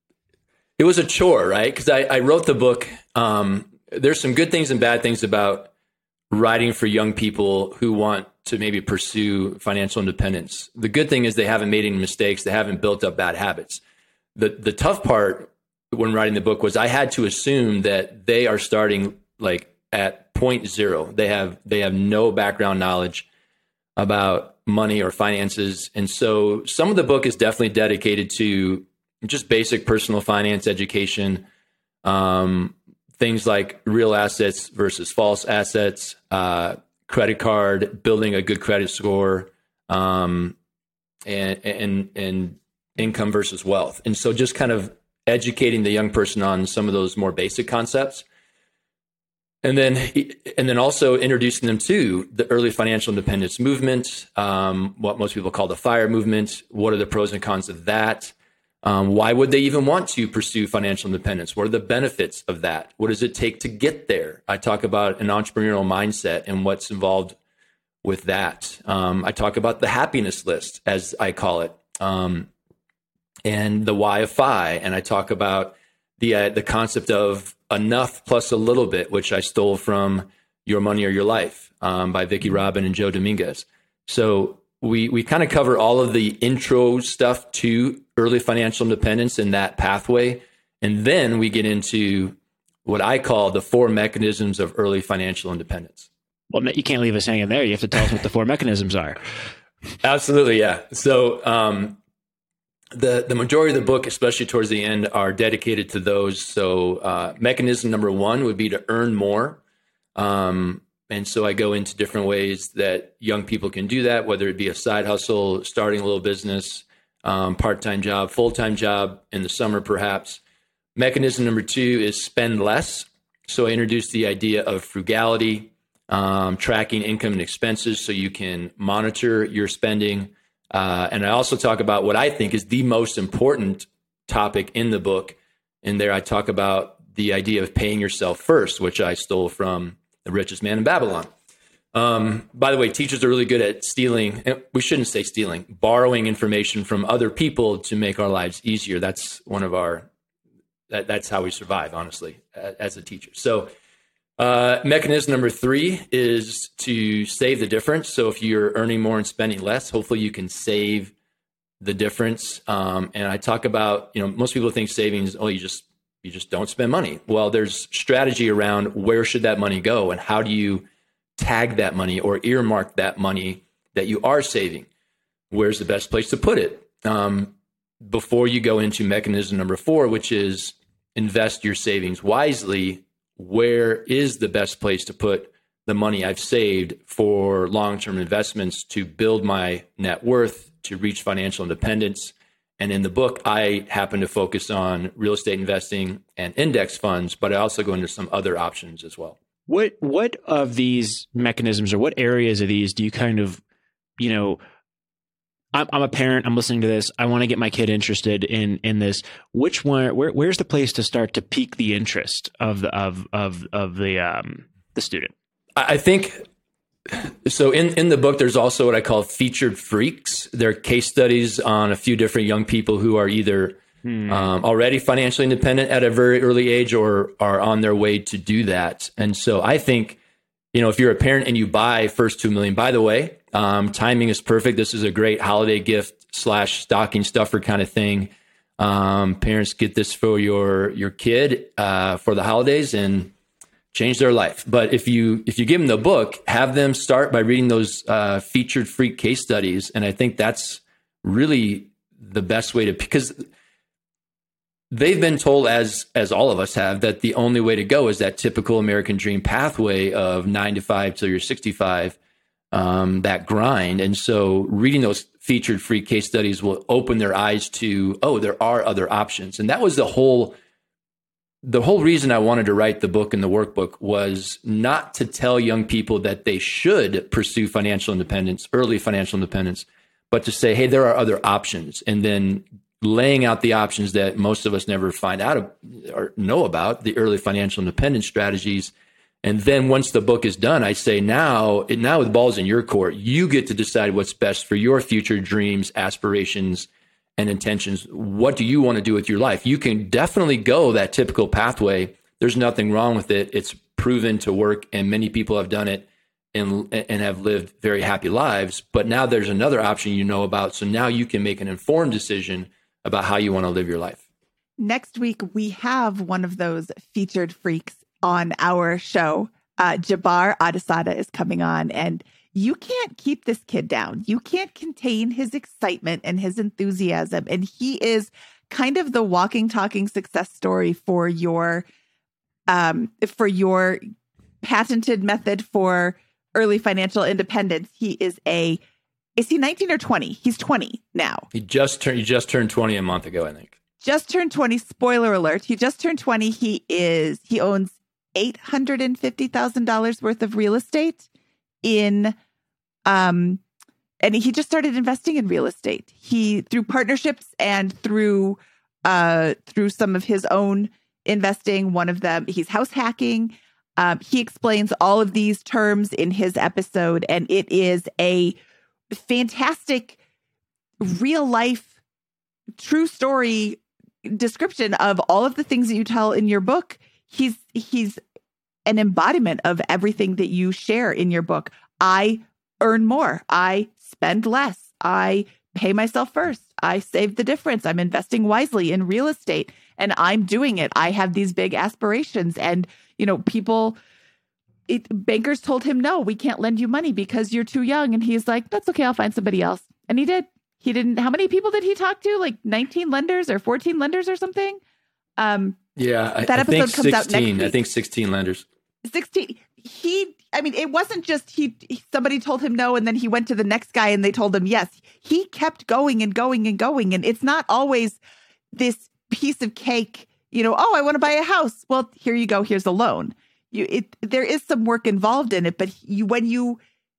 it was a chore, right? Because I, I wrote the book. Um, there's some good things and bad things about writing for young people who want to maybe pursue financial independence. The good thing is they haven't made any mistakes. They haven't built up bad habits. The the tough part when writing the book was I had to assume that they are starting like at point zero. They have they have no background knowledge about money or finances. And so some of the book is definitely dedicated to just basic personal finance education, um, things like real assets versus false assets, uh, credit card, building a good credit score, um, and, and, and income versus wealth. And so just kind of educating the young person on some of those more basic concepts. And then, and then also introducing them to the early financial independence movement, um, what most people call the FIRE movement. What are the pros and cons of that? Um, why would they even want to pursue financial independence? What are the benefits of that? What does it take to get there? I talk about an entrepreneurial mindset and what's involved with that. Um, I talk about the happiness list, as I call it, um, and the why of F I. And I talk about the uh, the concept of enough plus a little bit, which I stole from Your Money or Your Life um, by Vicki Robin and Joe Dominguez. So we we kind of cover all of the intro stuff to early financial independence in that pathway. And then we get into what I call the four mechanisms of early financial independence. Well, you can't leave us hanging there. You have to tell us what the four mechanisms are. Absolutely, yeah. So um, the, the majority of the book, especially towards the end, are dedicated to those. So uh, mechanism number one would be to earn more. Um, and so I go into different ways that young people can do that, whether it be a side hustle, starting a little business, um, part-time job, full-time job in the summer, perhaps. Mechanism number two is spend less. So I introduced the idea of frugality, um, tracking income and expenses so you can monitor your spending. Uh, and I also talk about what I think is the most important topic in the book. And there I talk about the idea of paying yourself first, which I stole from The Richest Man in Babylon. Um, by the way, teachers are really good at stealing. We shouldn't say stealing, borrowing information from other people to make our lives easier. That's one of our, that, that's how we survive, honestly, as a teacher. So uh, mechanism number three is to save the difference. So if you're earning more and spending less, hopefully you can save the difference. Um, and I talk about, you know, most people think savings, oh, you just, you just don't spend money. Well, there's strategy around where should that money go and how do you tag that money or earmark that money that you are saving. Where's the best place to put it? Um, before you go into mechanism number four, which is invest your savings wisely, where is the best place to put the money I've saved for long-term investments to build my net worth, to reach financial independence? And in the book, I happen to focus on real estate investing and index funds, but I also go into some other options as well. What what of these mechanisms or what areas of these do you kind of, you know, I'm, I'm a parent, I'm listening to this, I want to get my kid interested in in this. Which one, where, where's the place to start to pique the interest of the of of of the um the student? I think so. In in the book, there's also what I call featured freaks. They're case studies on a few different young people who are either Hmm. Um, already financially independent at a very early age or are on their way to do that. And so I think, you know, if you're a parent and you buy First to a Million, by the way, um, timing is perfect. This is a great holiday gift slash stocking stuffer kind of thing. Um, parents, get this for your, your kid, uh, for the holidays and change their life. But if you, if you give them the book, have them start by reading those, uh, featured freak case studies. And I think that's really the best way to, because they've been told, as as all of us have, that the only way to go is that typical American dream pathway of nine to five till you're sixty-five, um, that grind. And so reading those featured free case studies will open their eyes to, oh, there are other options. And that was the whole the whole reason I wanted to write the book and the workbook, was not to tell young people that they should pursue financial independence, early financial independence, but to say, hey, there are other options. And then laying out the options that most of us never find out or know about, the early financial independence strategies. And then once the book is done, I say, now, now the ball's in your court. You get to decide what's best for your future dreams, aspirations, and intentions. What do you want to do with your life? You can definitely go that typical pathway. There's nothing wrong with it. It's proven to work, and many people have done it and and have lived very happy lives. But now there's another option you know about. So now you can make an informed decision about how you want to live your life. Next week, we have one of those featured freaks on our show. Uh, Jabbar Adesada is coming on, and you can't keep this kid down. You can't contain his excitement and his enthusiasm. And he is kind of the walking, talking success story for your, um, for your patented method for early financial independence. He is a, is he nineteen or twenty? He's twenty now. He just turned, he just turned twenty a month ago, I think. Just turned twenty. Spoiler alert. He just turned twenty. He is, he owns eight hundred fifty thousand dollars worth of real estate in, um, and he just started investing in real estate. He, through partnerships and through, uh, through some of his own investing, one of them, he's house hacking. Um, he explains all of these terms in his episode, and it is a fantastic real life, true story description of all of the things that you tell in your book. He's, he's an embodiment of everything that you share in your book. I earn more. I spend less. I pay myself first. I save the difference. I'm investing wisely in real estate, and I'm doing it. I have these big aspirations, and, you know, people, it, bankers told him, no, we can't lend you money because you're too young. And he's like, that's okay. I'll find somebody else. And he did. He didn't. How many people did he talk to? Like nineteen lenders or fourteen lenders or something? Um, yeah, I, that episode I think comes out next sixteen. week. I think sixteen lenders. sixteen. He, I mean, it wasn't just he, somebody told him no, and then he went to the next guy and they told him yes. He kept going and going and going. And it's not always this piece of cake, you know, oh, I want to buy a house. Well, here you go. Here's a loan. You, it, there is some work involved in it, but you, when you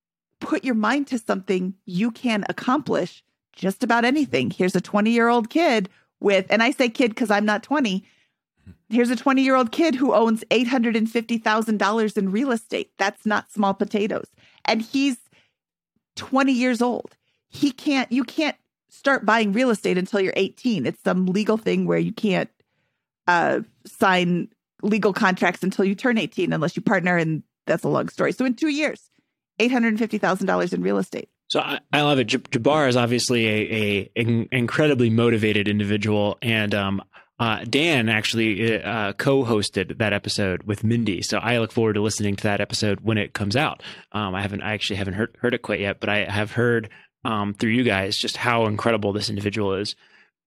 put your mind to something, you can accomplish just about anything. Here's a twenty year old kid with, and I say kid because I'm not twenty. Here's a twenty year old kid who owns eight hundred fifty thousand dollars in real estate. That's not small potatoes. And he's twenty years old. He can't, you can't start buying real estate until you're eighteen. It's some legal thing where you can't uh, sign legal contracts until you turn eighteen, unless you partner. And that's a long story. So in two years, eight hundred fifty thousand dollars in real estate. So I, I love it. J- Jabbar is obviously a, a an incredibly motivated individual, and um, uh, Dan actually uh, co-hosted that episode with Mindy. So I look forward to listening to that episode when it comes out. Um, I haven't, I actually haven't heard heard it quite yet, but I have heard um, through you guys just how incredible this individual is,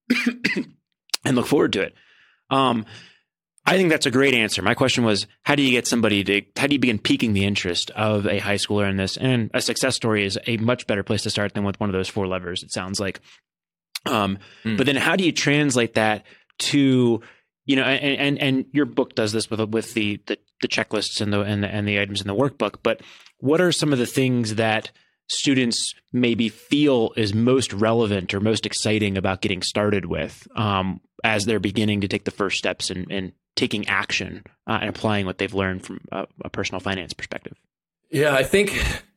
and look forward to it. Um, I think that's a great answer. My question was, how do you get somebody to, how do you begin piquing the interest of a high schooler in this? And a success story is a much better place to start than with one of those four levers, it sounds like. Um, mm. But then how do you translate that to, you know, and, and, and your book does this with, with the, the, the checklists and the, and the, and the items in the workbook, but what are some of the things that students maybe feel is most relevant or most exciting about getting started with, um, as they're beginning to take the first steps in, in taking action uh, and applying what they've learned from a, a personal finance perspective? Yeah, I think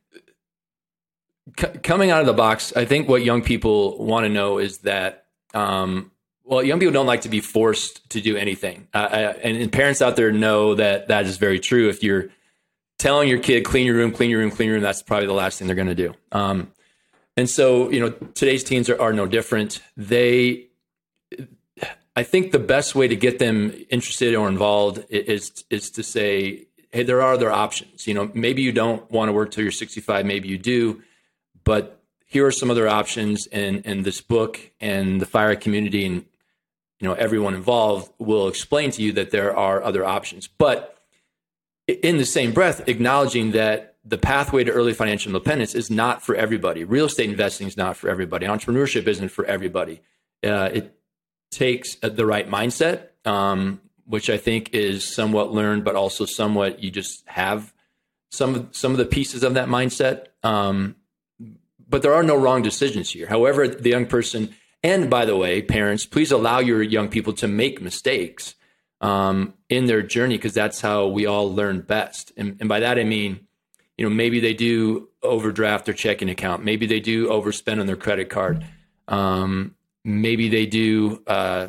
c- coming out of the box, I think what young people want to know is that, um, well, young people don't like to be forced to do anything. Uh, I, and, and parents out there know that that is very true. If you're telling your kid, clean your room, clean your room, clean your room, that's probably the last thing they're going to do. Um, and so, you know, today's teens are, are no different. They, I think the best way to get them interested or involved is, is to say, hey, there are other options. You know, maybe you don't want to work till you're sixty-five, maybe you do, but here are some other options. And, and this book and the FIRE community and you know, everyone involved will explain to you that there are other options. But in the same breath, acknowledging that the pathway to early financial independence is not for everybody. Real estate investing is not for everybody. Entrepreneurship isn't for everybody. Uh, it takes the right mindset, um, which I think is somewhat learned, but also somewhat you just have some some of the pieces of that mindset. Um, but there are no wrong decisions here. However, the young person, and by the way, parents, please allow your young people to make mistakes um, in their journey, because that's how we all learn best. And, and by that, I mean, you know, maybe they do overdraft their checking account. Maybe they do overspend on their credit card. Um, maybe they do uh,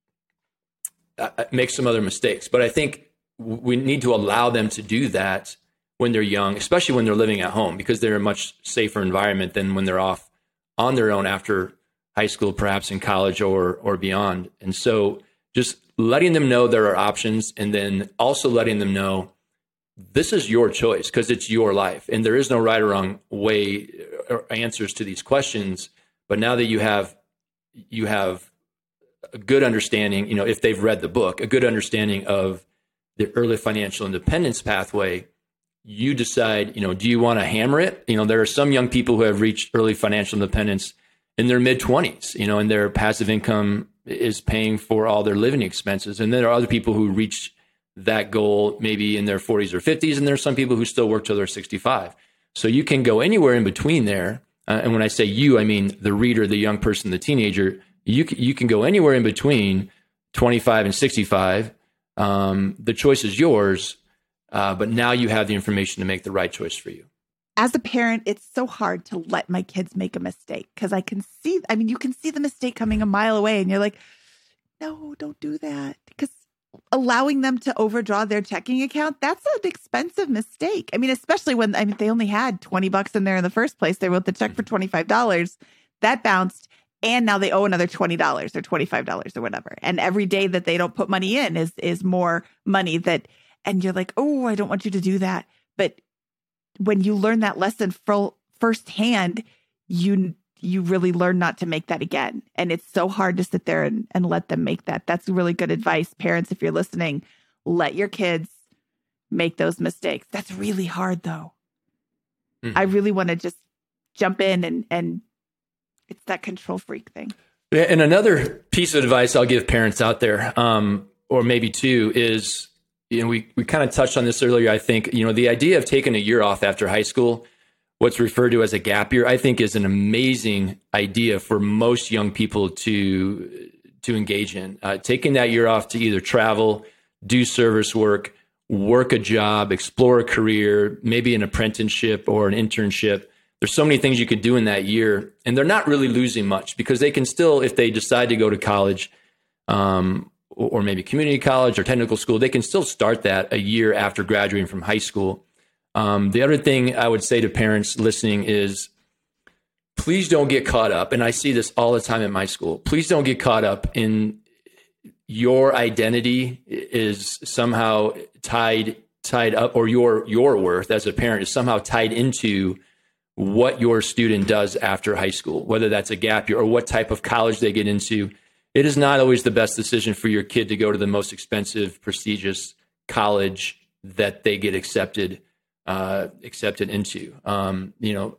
make some other mistakes. But I think we need to allow them to do that when they're young, especially when they're living at home, because they're a much safer environment than when they're off on their own after high school, perhaps in college or or beyond. And so just letting them know there are options, and then also letting them know this is your choice because it's your life, and there is no right or wrong way or answers to these questions. But now that you have you have a good understanding, you know, if they've read the book, a good understanding of the early financial independence pathway, you decide, you know, do you want to hammer it? You know, there are some young people who have reached early financial independence in their mid twenties, you know, and their passive income is paying for all their living expenses. And then there are other people who reach that goal maybe in their forties or fifties, and there's some people who still work till they're sixty-five. So you can go anywhere in between there. Uh, and when I say you, I mean the reader, the young person, the teenager. You can, you can go anywhere in between twenty-five and sixty-five. Um, the choice is yours. Uh, but now you have the information to make the right choice for you. As a parent, it's so hard to let my kids make a mistake because I can see, I mean, you can see the mistake coming a mile away and you're like, no, don't do that. Because allowing them to overdraw their checking account, that's an expensive mistake. I mean, especially when, I mean, they only had twenty bucks in there in the first place. They wrote the check for twenty-five dollars. That bounced. And now they owe another twenty dollars or twenty-five dollars or whatever. And every day that they don't put money in is is more money that, and you're like, oh, I don't want you to do that. But when you learn that lesson full, firsthand, you you really learn not to make that again. And it's so hard to sit there and, and let them make that. That's really good advice. Parents, if you're listening, let your kids make those mistakes. That's really hard, though. Mm-hmm. I really want to just jump in and, and it's that control freak thing. And another piece of advice I'll give parents out there, um, or maybe two, is, you know, we, we kind of touched on this earlier. I think, you know, the idea of taking a year off after high school, what's referred to as a gap year, I think is an amazing idea for most young people to, to engage in. Uh, taking that year off to either travel, do service work, work a job, explore a career, maybe an apprenticeship or an internship. There's so many things you could do in that year, and they're not really losing much because they can still, if they decide to go to college, um, or maybe community college or technical school, they can still start that a year after graduating from high school. Um, the other thing I would say to parents listening is, please don't get caught up. And I see this all the time at my school. Please don't get caught up in your identity is somehow tied tied up, or your your worth as a parent is somehow tied into what your student does after high school, whether that's a gap year or what type of college they get into. It is not always the best decision for your kid to go to the most expensive, prestigious college that they get accepted uh, accepted into. Um, you know,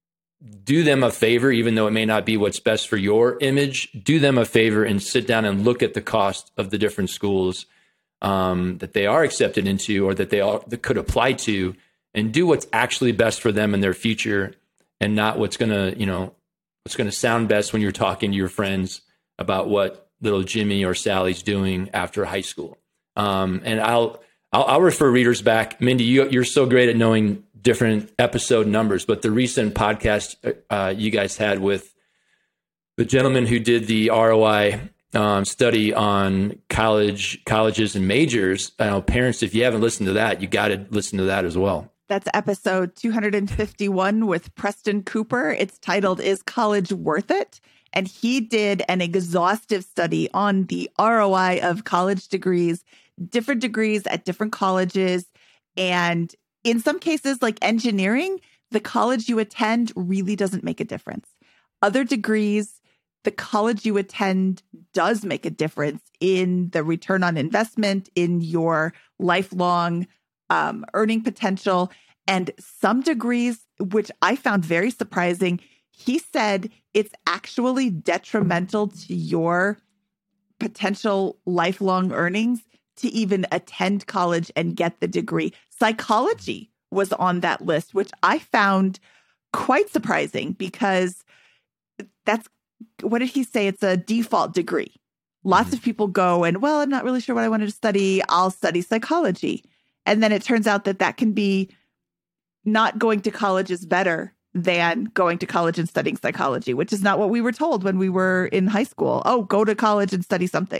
do them a favor, even though it may not be what's best for your image. Do them a favor and sit down and look at the cost of the different schools um, that they are accepted into, or that they all that could apply to, and do what's actually best for them in their future, and not what's gonna, you know, what's gonna sound best when you're talking to your friends about what little Jimmy or Sally's doing after high school. Um, and I'll, I'll, I'll refer readers back. Mindy, you, you're so great at knowing different episode numbers, but the recent podcast uh, you guys had with the gentleman who did the R O I um, study on college, colleges and majors, uh, parents, if you haven't listened to that, you got to listen to that as well. That's episode two hundred fifty-one with Preston Cooper. It's titled, Is College Worth It? And he did an exhaustive study on the R O I of college degrees, different degrees at different colleges. And in some cases, like engineering, the college you attend really doesn't make a difference. Other degrees, the college you attend does make a difference in the return on investment, in your lifelong um, earning potential. And some degrees, which I found very surprising, he said it's actually detrimental to your potential lifelong earnings to even attend college and get the degree. Psychology was on that list, which I found quite surprising because that's, what did he say? It's a default degree. Lots of people go and, well, I'm not really sure what I wanted to study. I'll study psychology. And then it turns out that that can be, not going to college is better than going to college and studying psychology, which is not what we were told when we were in high school. Oh, go to college and study something.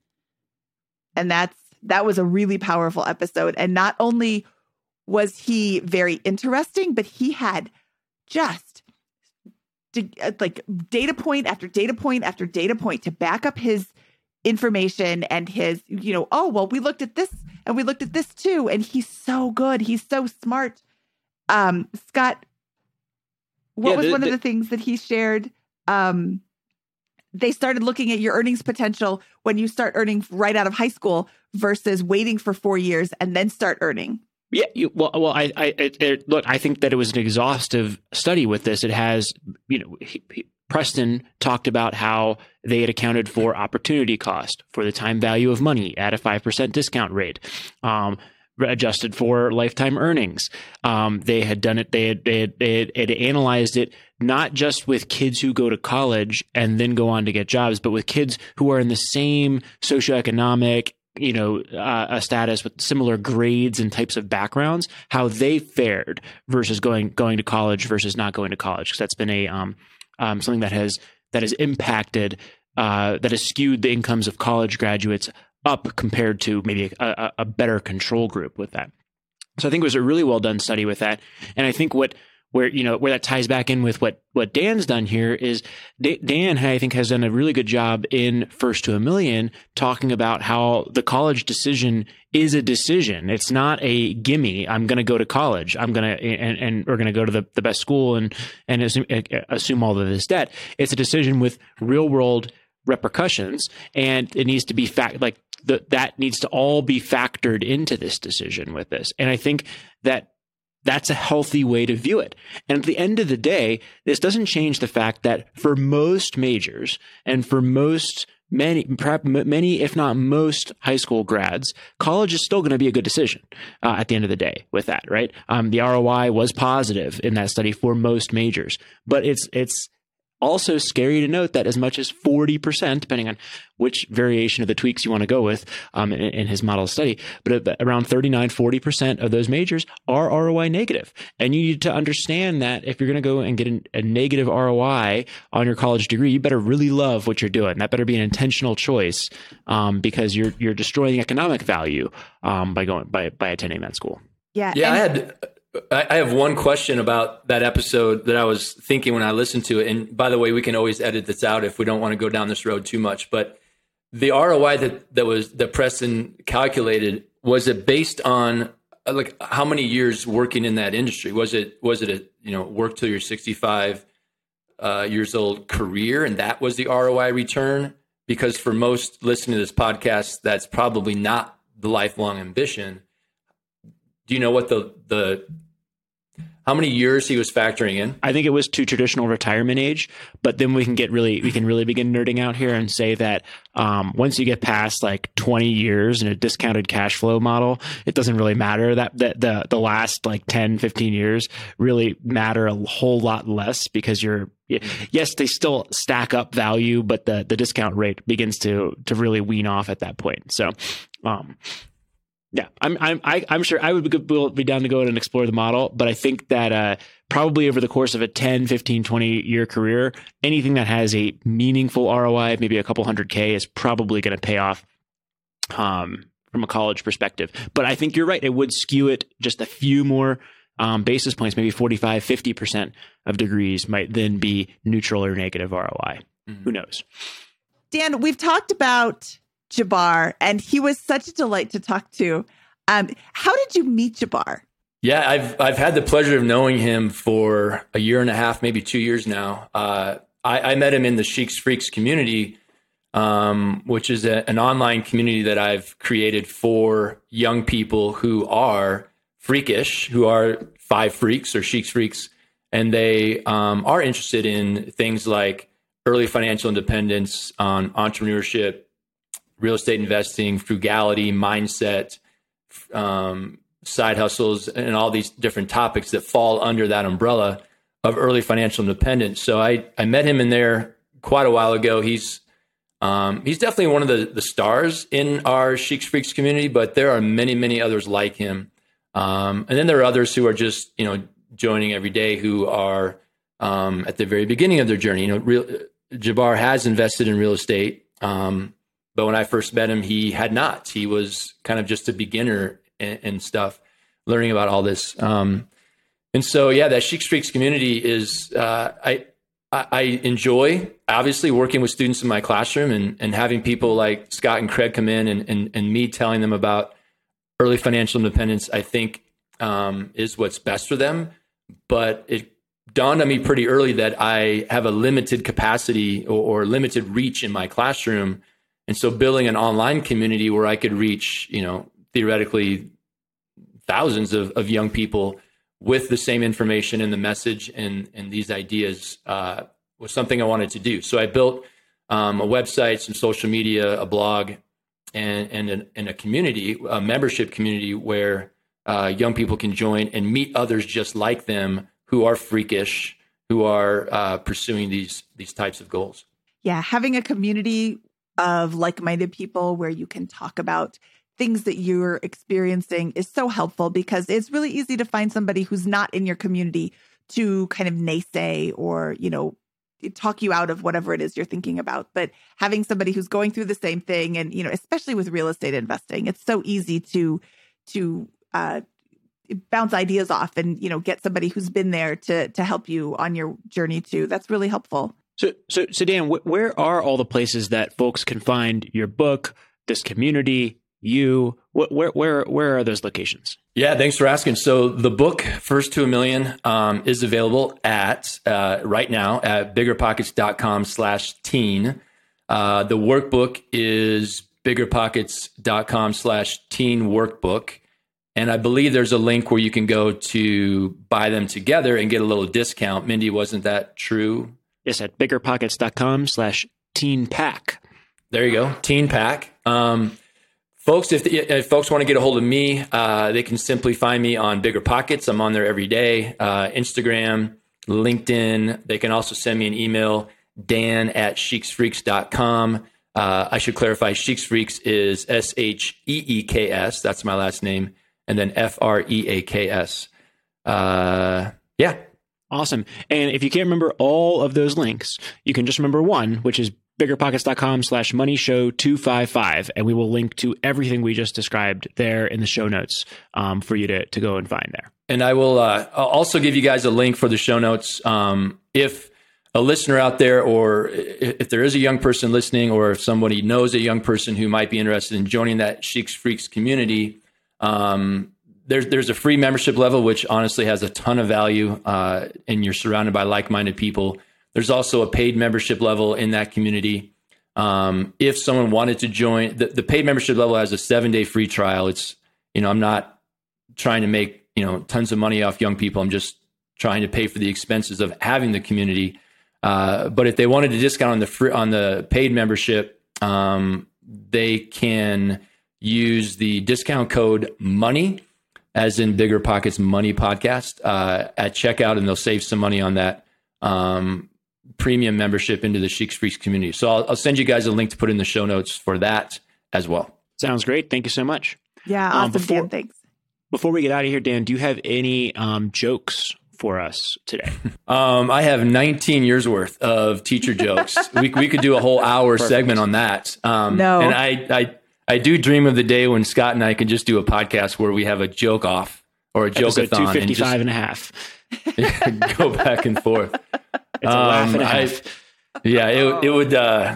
And that's, that was a really powerful episode. And not only was he very interesting, but he had just like data point after data point after data point to back up his information and his, you know, oh, well, we looked at this and we looked at this too. And he's so good. He's so smart. Um, Scott, what yeah, was the, one the, of the things that he shared? Um, they started looking at your earnings potential when you start earning right out of high school versus waiting for four years and then start earning. Yeah, you, well, well, I, I, it, it, look, I think that it was an exhaustive study with this. It has, you know, he, he, Preston talked about how they had accounted for opportunity cost, for the time value of money at a five percent discount rate. Um, adjusted for lifetime earnings. Um, they had done it. They had, they had, they had, had analyzed it, not just with kids who go to college and then go on to get jobs, but with kids who are in the same socioeconomic, you know, uh, a status with similar grades and types of backgrounds, how they fared versus going, going to college versus not going to college. Cause that's been a, um, um, something that has, that has impacted, uh, that has skewed the incomes of college graduates up compared to maybe a, a, a better control group with that. So I think it was a really well done study with that. And I think what, where, you know, where that ties back in with what, what Dan's done here is Dan, I think, has done a really good job in First to a Million talking about how the college decision is a decision. It's not a gimme. I'm going to go to college. I'm going to, and, and we're going to go to the, the best school and, and assume, assume all of this debt. It's a decision with real world repercussions, and it needs to be fact like the, that needs to all be factored into this decision with this. And I think that that's a healthy way to view it. And at the end of the day, this doesn't change the fact that for most majors and for most many, perhaps many, if not most high school grads, college is still going to be a good decision uh, at the end of the day with that, right? Um, the R O I was positive in that study for most majors, but it's, it's, also scary to note that as much as forty percent, depending on which variation of the tweaks you want to go with um, in, in his model study, but around thirty-nine, forty percent of those majors are R O I negative. And you need to understand that if you're going to go and get an, a negative R O I on your college degree, you better really love what you're doing. That better be an intentional choice um, because you're you're destroying economic value um, by going by by attending that school. Yeah. Yeah, and- I had... I have one question about that episode that I was thinking when I listened to it. And by the way, we can always edit this out if we don't want to go down this road too much. But the R O I that, that was that Preston calculated, was it based on like how many years working in that industry? Was it was it a you know work till you're sixty-five uh, years old career, and that was the R O I return? Because for most listening to this podcast, that's probably not the lifelong ambition. Do you know what the the how many years he was factoring in? I think it was to traditional retirement age, but then we can get really, we can really begin nerding out here and say that um, once you get past like twenty years in a discounted cash flow model, it doesn't really matter that, that the, the last like ten, fifteen years really matter a whole lot less because you're, yes, they still stack up value, but the, the discount rate begins to, to really wean off at that point. So, um, Yeah, I'm I'm I, I'm sure I would be, be down to go and explore the model, but I think that uh, probably over the course of a ten, fifteen, twenty year career, anything that has a meaningful R O I, maybe a couple hundred K, is probably going to pay off um, from a college perspective. But I think you're right. It would skew it just a few more um, basis points, maybe forty-five, fifty percent of degrees might then be neutral or negative R O I. Mm-hmm. Who knows? Dan, we've talked about Jabbar, and he was such a delight to talk to. Um, how did you meet Jabbar? Yeah, I've I've had the pleasure of knowing him for a year and a half, maybe two years now. Uh, I, I met him in the Sheiks Freaks community, um, which is a, an online community that I've created for young people who are freakish, who are five freaks or Sheiks Freaks, and they um, are interested in things like early financial independence, on entrepreneurship, real estate investing, frugality, mindset, um, side hustles, and all these different topics that fall under that umbrella of early financial independence. So I, I met him in there quite a while ago. He's um, he's definitely one of the, the stars in our Sheiks Freaks community, but there are many, many others like him. Um, and then there are others who are just, you know, joining every day who are um, at the very beginning of their journey. You know, real, Jabbar has invested in real estate, um, but when I first met him, he had not. He was kind of just a beginner and, and stuff, learning about all this. Um, and so, yeah, that Sheiks Freaks community is, uh, I, I I enjoy obviously working with students in my classroom and, and having people like Scott and Craig come in and, and, and me telling them about early financial independence, I think um, is what's best for them. But it dawned on me pretty early that I have a limited capacity or, or limited reach in my classroom. And so building an online community where I could reach, you know, theoretically thousands of, of young people with the same information and the message and, and these ideas uh, was something I wanted to do. So I built um, a website, some social media, a blog, and, and, an, and a community, a membership community where uh, young people can join and meet others just like them who are freakish, who are uh, pursuing these these types of goals. Yeah, having a community of like-minded people where you can talk about things that you're experiencing is so helpful, because it's really easy to find somebody who's not in your community to kind of naysay or, you know, talk you out of whatever it is you're thinking about. But having somebody who's going through the same thing, and, you know, especially with real estate investing, it's so easy to to uh bounce ideas off and, you know, get somebody who's been there to to help you on your journey too. That's really helpful. So, so, so Dan, wh- where are all the places that folks can find your book, this community, you? Wh- where, where, where are those locations? Yeah, thanks for asking. So the book, First to a Million, um, is available at uh, right now at biggerpockets.com slash teen. Uh, the workbook is biggerpockets.com slash teen workbook. And I believe there's a link where you can go to buy them together and get a little discount. Mindy, wasn't that true? Yes, at biggerpockets.com slash teen pack. There you go, teen pack. Um, folks, if, the, if folks want to get a hold of me, uh, they can simply find me on Bigger Pockets. I'm on there every day. Uh, Instagram, LinkedIn. They can also send me an email, dan at sheiks freaks dot com. Uh, I should clarify, Sheiks Freaks is S H E E K S. That's my last name. And then F R E A K S. Uh, yeah. Awesome. And if you can't remember all of those links, you can just remember one, which is biggerpockets.com slash money show 255. And we will link to everything we just described there in the show notes um, for you to, to go and find there. And I will uh, I'll also give you guys a link for the show notes. Um, if a listener out there, or if there is a young person listening, or if somebody knows a young person who might be interested in joining that Sheiks Freaks community, Um, there's there's a free membership level, which honestly has a ton of value, uh, and you're surrounded by like-minded people. There's also a paid membership level in that community. Um, if someone wanted to join, the, the paid membership level has a seven-day free trial. It's, you know, I'm not trying to make, you know, tons of money off young people. I'm just trying to pay for the expenses of having the community. Uh, but if they wanted a discount on the free, on the paid membership, um, they can use the discount code MONEY, as in Bigger Pockets Money Podcast, uh, at checkout, and they'll save some money on that um, premium membership into the Sheiks Freaks community. So I'll, I'll send you guys a link to put in the show notes for that as well. Sounds great. Thank you so much. Yeah, awesome, um, before, Dan. Thanks. Before we get out of here, Dan, do you have any um, jokes for us today? um, I have nineteen years worth of teacher jokes. we we could do a whole hour Perfect. segment on that. Um, no, and I I. I do dream of the day when Scott and I can just do a podcast where we have a joke off or a Episode joke-a-thon two fifty-five and, and a half. go back and forth. It's a laugh and a I, half. yeah, it, it would. Uh,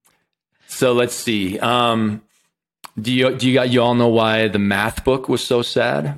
so let's see. Um, do you do you you all know why the math book was so sad?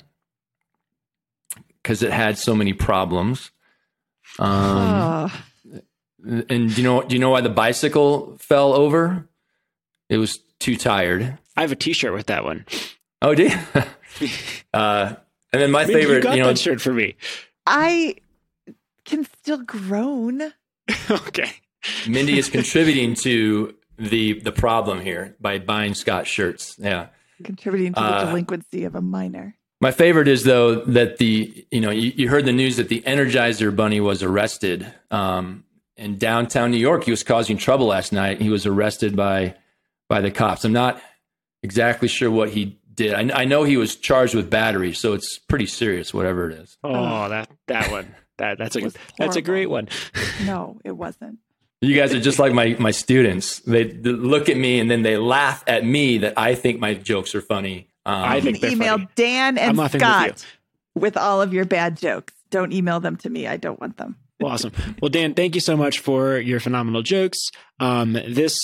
Because it had so many problems. Um, oh. And do you know do you know why the bicycle fell over? It was too tired. I have a T-shirt with that one. Oh, did you? uh, and then my Mindy, favorite, you got you know, that shirt for me. I can still groan. Okay. Mindy is contributing to the the problem here by buying Scott shirts. Yeah. Contributing to the Uh, delinquency of a minor. My favorite is, though, that the, you know, you, you heard the news that the Energizer Bunny was arrested um, in downtown New York. He was causing trouble last night. He was arrested by by the cops. I'm not exactly sure what he did. I, I know he was charged with battery, so it's pretty serious, whatever it is. Oh, that that one. That that's a Was that's a horrible. great one. No, it wasn't. You guys are just like my my students. They, they look at me and then they laugh at me that I think my jokes are funny. Um, I You think can they're email funny. Dan I'm and laughing with Scott with, all of your bad jokes. Don't email them to me. I don't want them. Well, awesome. Well, Dan, thank you so much for your phenomenal jokes. Um, this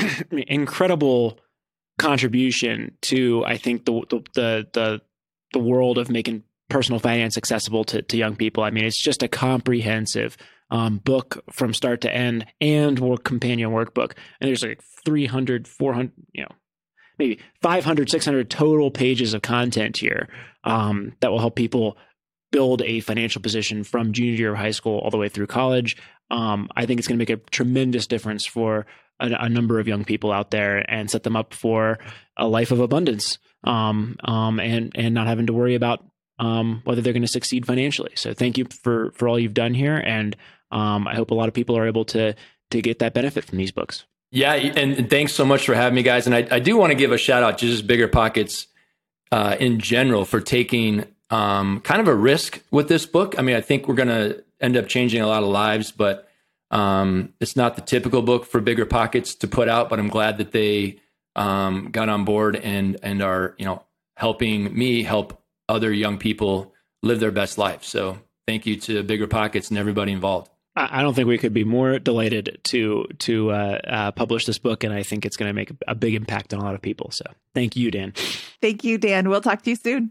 incredible contribution to, I think, the the the the world of making personal finance accessible to, to young people. I mean, it's just a comprehensive um, book from start to end and work companion workbook. And there's like three hundred, four hundred, you know, maybe five hundred, six hundred total pages of content here um, that will help people build a financial position from junior year of high school all the way through college. Um, I think it's going to make a tremendous difference for a, a number of young people out there and set them up for a life of abundance um, um, and and not having to worry about um, whether they're going to succeed financially. So thank you for for all you've done here, and um, I hope a lot of people are able to to get that benefit from these books. Yeah, and thanks so much for having me, guys. And I, I do want to give a shout out to just Bigger Pockets uh, in general for taking um, kind of a risk with this book. I mean, I think we're going to end up changing a lot of lives, but um, it's not the typical book for Bigger Pockets to put out. But I'm glad that they um, got on board and and are, you know, helping me help other young people live their best life. So thank you to Bigger Pockets and everybody involved. I don't think we could be more delighted to to uh, uh, publish this book, and I think it's going to make a big impact on a lot of people. So thank you, Dan. Thank you, Dan. We'll talk to you soon.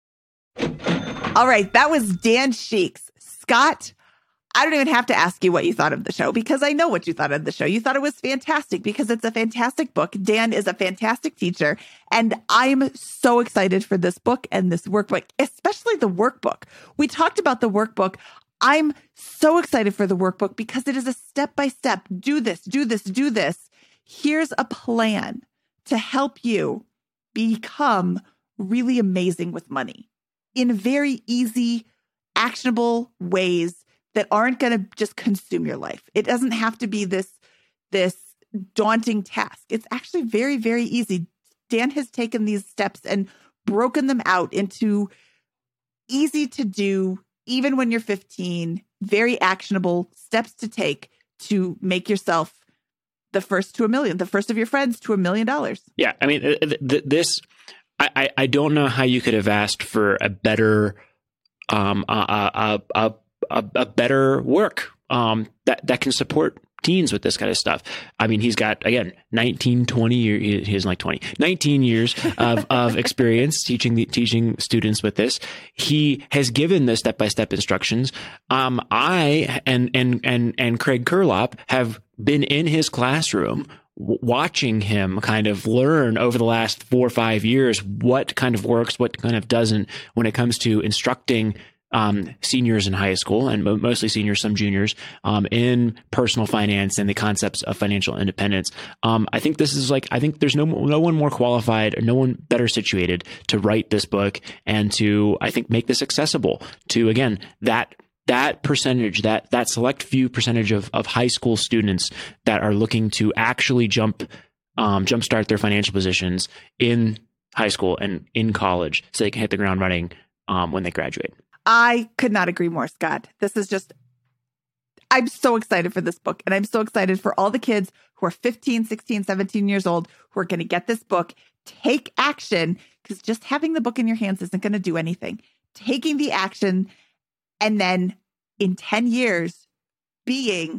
All right. That was Dan Sheeks. Scott, I don't even have to ask you what you thought of the show because I know what you thought of the show. You thought it was fantastic because it's a fantastic book. Dan is a fantastic teacher, and I'm so excited for this book and this workbook, especially the workbook. We talked about the workbook. I'm so excited for the workbook because it is a step-by-step, do this, do this, do this. Here's a plan to help you become really amazing with money in very easy, actionable ways that aren't going to just consume your life. It doesn't have to be this, this daunting task. It's actually very, very easy. Dan has taken these steps and broken them out into easy to do, even when you're fifteen, very actionable steps to take to make yourself the first to a million, the first of your friends to a million dollars. Yeah, I mean, th- th- this, I, I, I don't know how you could have asked for a better, um, a, a, a, a, a better work um, that, that can support teens with this kind of stuff. I mean, he's got, again, nineteen, twenty years, he isn't like twenty, nineteen years of, of experience teaching the, teaching students with this. He has given the step-by-step instructions. Um, I and, and, and, and Craig Kurlop have been in his classroom w- watching him kind of learn over the last four or five years what kind of works, what kind of doesn't when it comes to instructing Um, seniors in high school and mo- mostly seniors, some juniors, um, in personal finance and the concepts of financial independence. Um, I think this is like, I think there's no, no one more qualified or no one better situated to write this book and to, I think, make this accessible to, again, that, that percentage, that, that select few percentage of, of high school students that are looking to actually jump, um, jumpstart their financial positions in high school and in college so they can hit the ground running, um, when they graduate. I could not agree more, Scott. This is just, I'm so excited for this book. And I'm so excited for all the kids who are fifteen, sixteen, seventeen years old who are going to get this book, take action, because just having the book in your hands isn't going to do anything. Taking the action and then in ten years being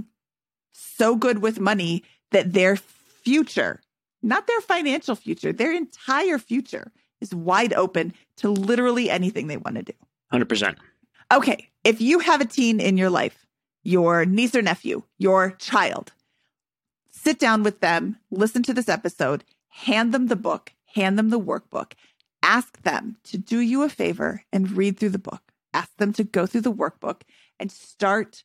so good with money that their future, not their financial future, their entire future is wide open to literally anything they want to do. one hundred percent. Okay, if you have a teen in your life, your niece or nephew, your child. Sit down with them, listen to this episode, hand them the book, hand them the workbook. Ask them to do you a favor and read through the book. Ask them to go through the workbook and start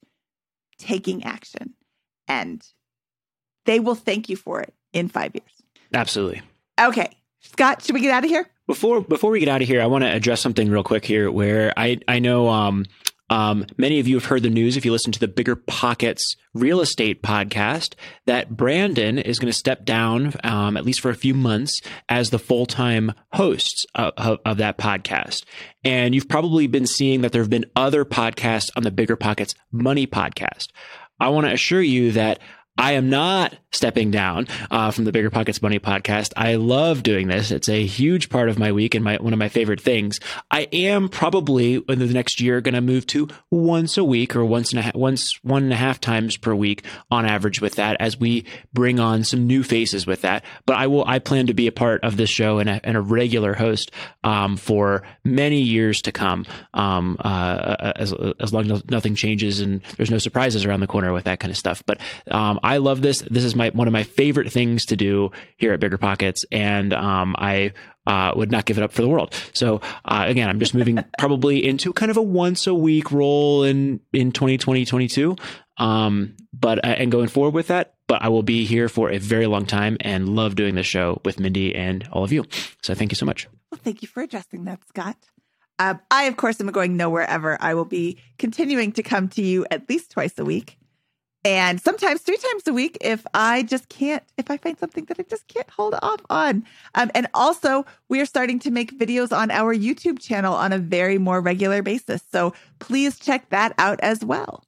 taking action. And they will thank you for it in five years. Absolutely. Okay. Scott, should we get out of here? Before before we get out of here, I want to address something real quick here where I, I know um, um, many of you have heard the news if you listen to the Bigger Pockets real estate podcast that Brandon is going to step down, um, at least for a few months, as the full-time host of, of, of that podcast. And you've probably been seeing that there have been other podcasts on the Bigger Pockets Money podcast. I want to assure you that I am not stepping down uh, from the Bigger Pockets Money podcast. I love doing this. It's a huge part of my week and my one of my favorite things. I am probably in the next year going to move to once a week or once and a half, once one and a half times per week on average with that as we bring on some new faces with that. But I will. I plan to be a part of this show and a, and a regular host um, for many years to come. Um, uh, as as long as nothing changes and there's no surprises around the corner with that kind of stuff. But um, I love this. This is my one of my favorite things to do here at Bigger Pockets, and um, I uh, would not give it up for the world. So uh, again, I'm just moving probably into kind of a once a week role in in twenty twenty, twenty-two, um, but uh, and going forward with that. But I will be here for a very long time and love doing this show with Mindy and all of you. So thank you so much. Well, thank you for addressing that, Scott. Uh, I, of course, am going nowhere ever. I will be continuing to come to you at least twice a week. And sometimes three times a week if I just can't, if I find something that I just can't hold off on. Um, and also, we are starting to make videos on our YouTube channel on a very more regular basis. So please check that out as well.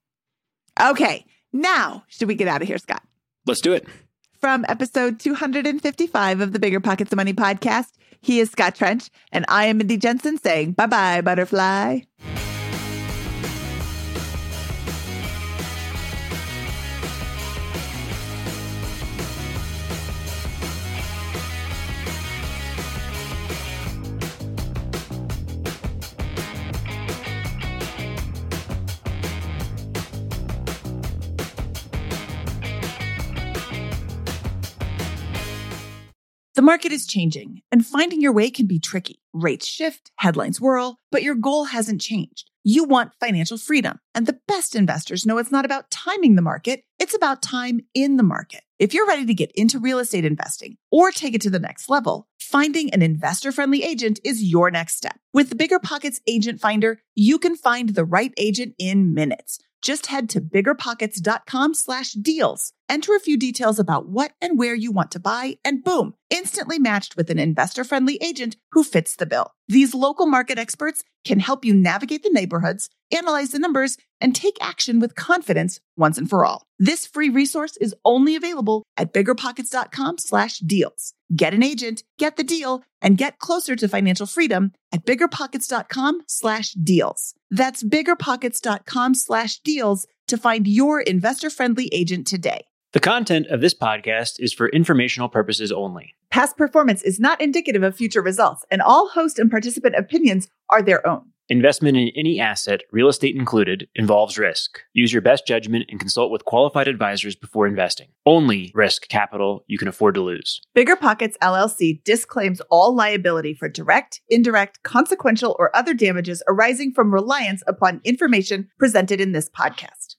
Okay, now, should we get out of here, Scott? Let's do it. From episode two hundred fifty-five of the Bigger Pockets of Money podcast, he is Scott Trench, and I am Mindy Jensen saying bye-bye, butterfly. The market is changing, and finding your way can be tricky. Rates shift, headlines whirl, but your goal hasn't changed. You want financial freedom, and the best investors know it's not about timing the market, it's about time in the market. If you're ready to get into real estate investing or take it to the next level, finding an investor-friendly agent is your next step. With the Bigger Pockets Agent Finder, you can find the right agent in minutes. Just head to biggerpockets.com slash deals. Enter a few details about what and where you want to buy, and boom, instantly matched with an investor-friendly agent who fits the bill. These local market experts can help you navigate the neighborhoods, analyze the numbers, and take action with confidence once and for all. This free resource is only available at biggerpockets.com slash deals. Get an agent, get the deal, and get closer to financial freedom at biggerpockets.com slash deals. That's biggerpockets.com slash deals to find your investor-friendly agent today. The content of this podcast is for informational purposes only. Past performance is not indicative of future results, and all host and participant opinions are their own. Investment in any asset, real estate included, involves risk. Use your best judgment and consult with qualified advisors before investing. Only risk capital you can afford to lose. Bigger Pockets L L C disclaims all liability for direct, indirect, consequential, or other damages arising from reliance upon information presented in this podcast.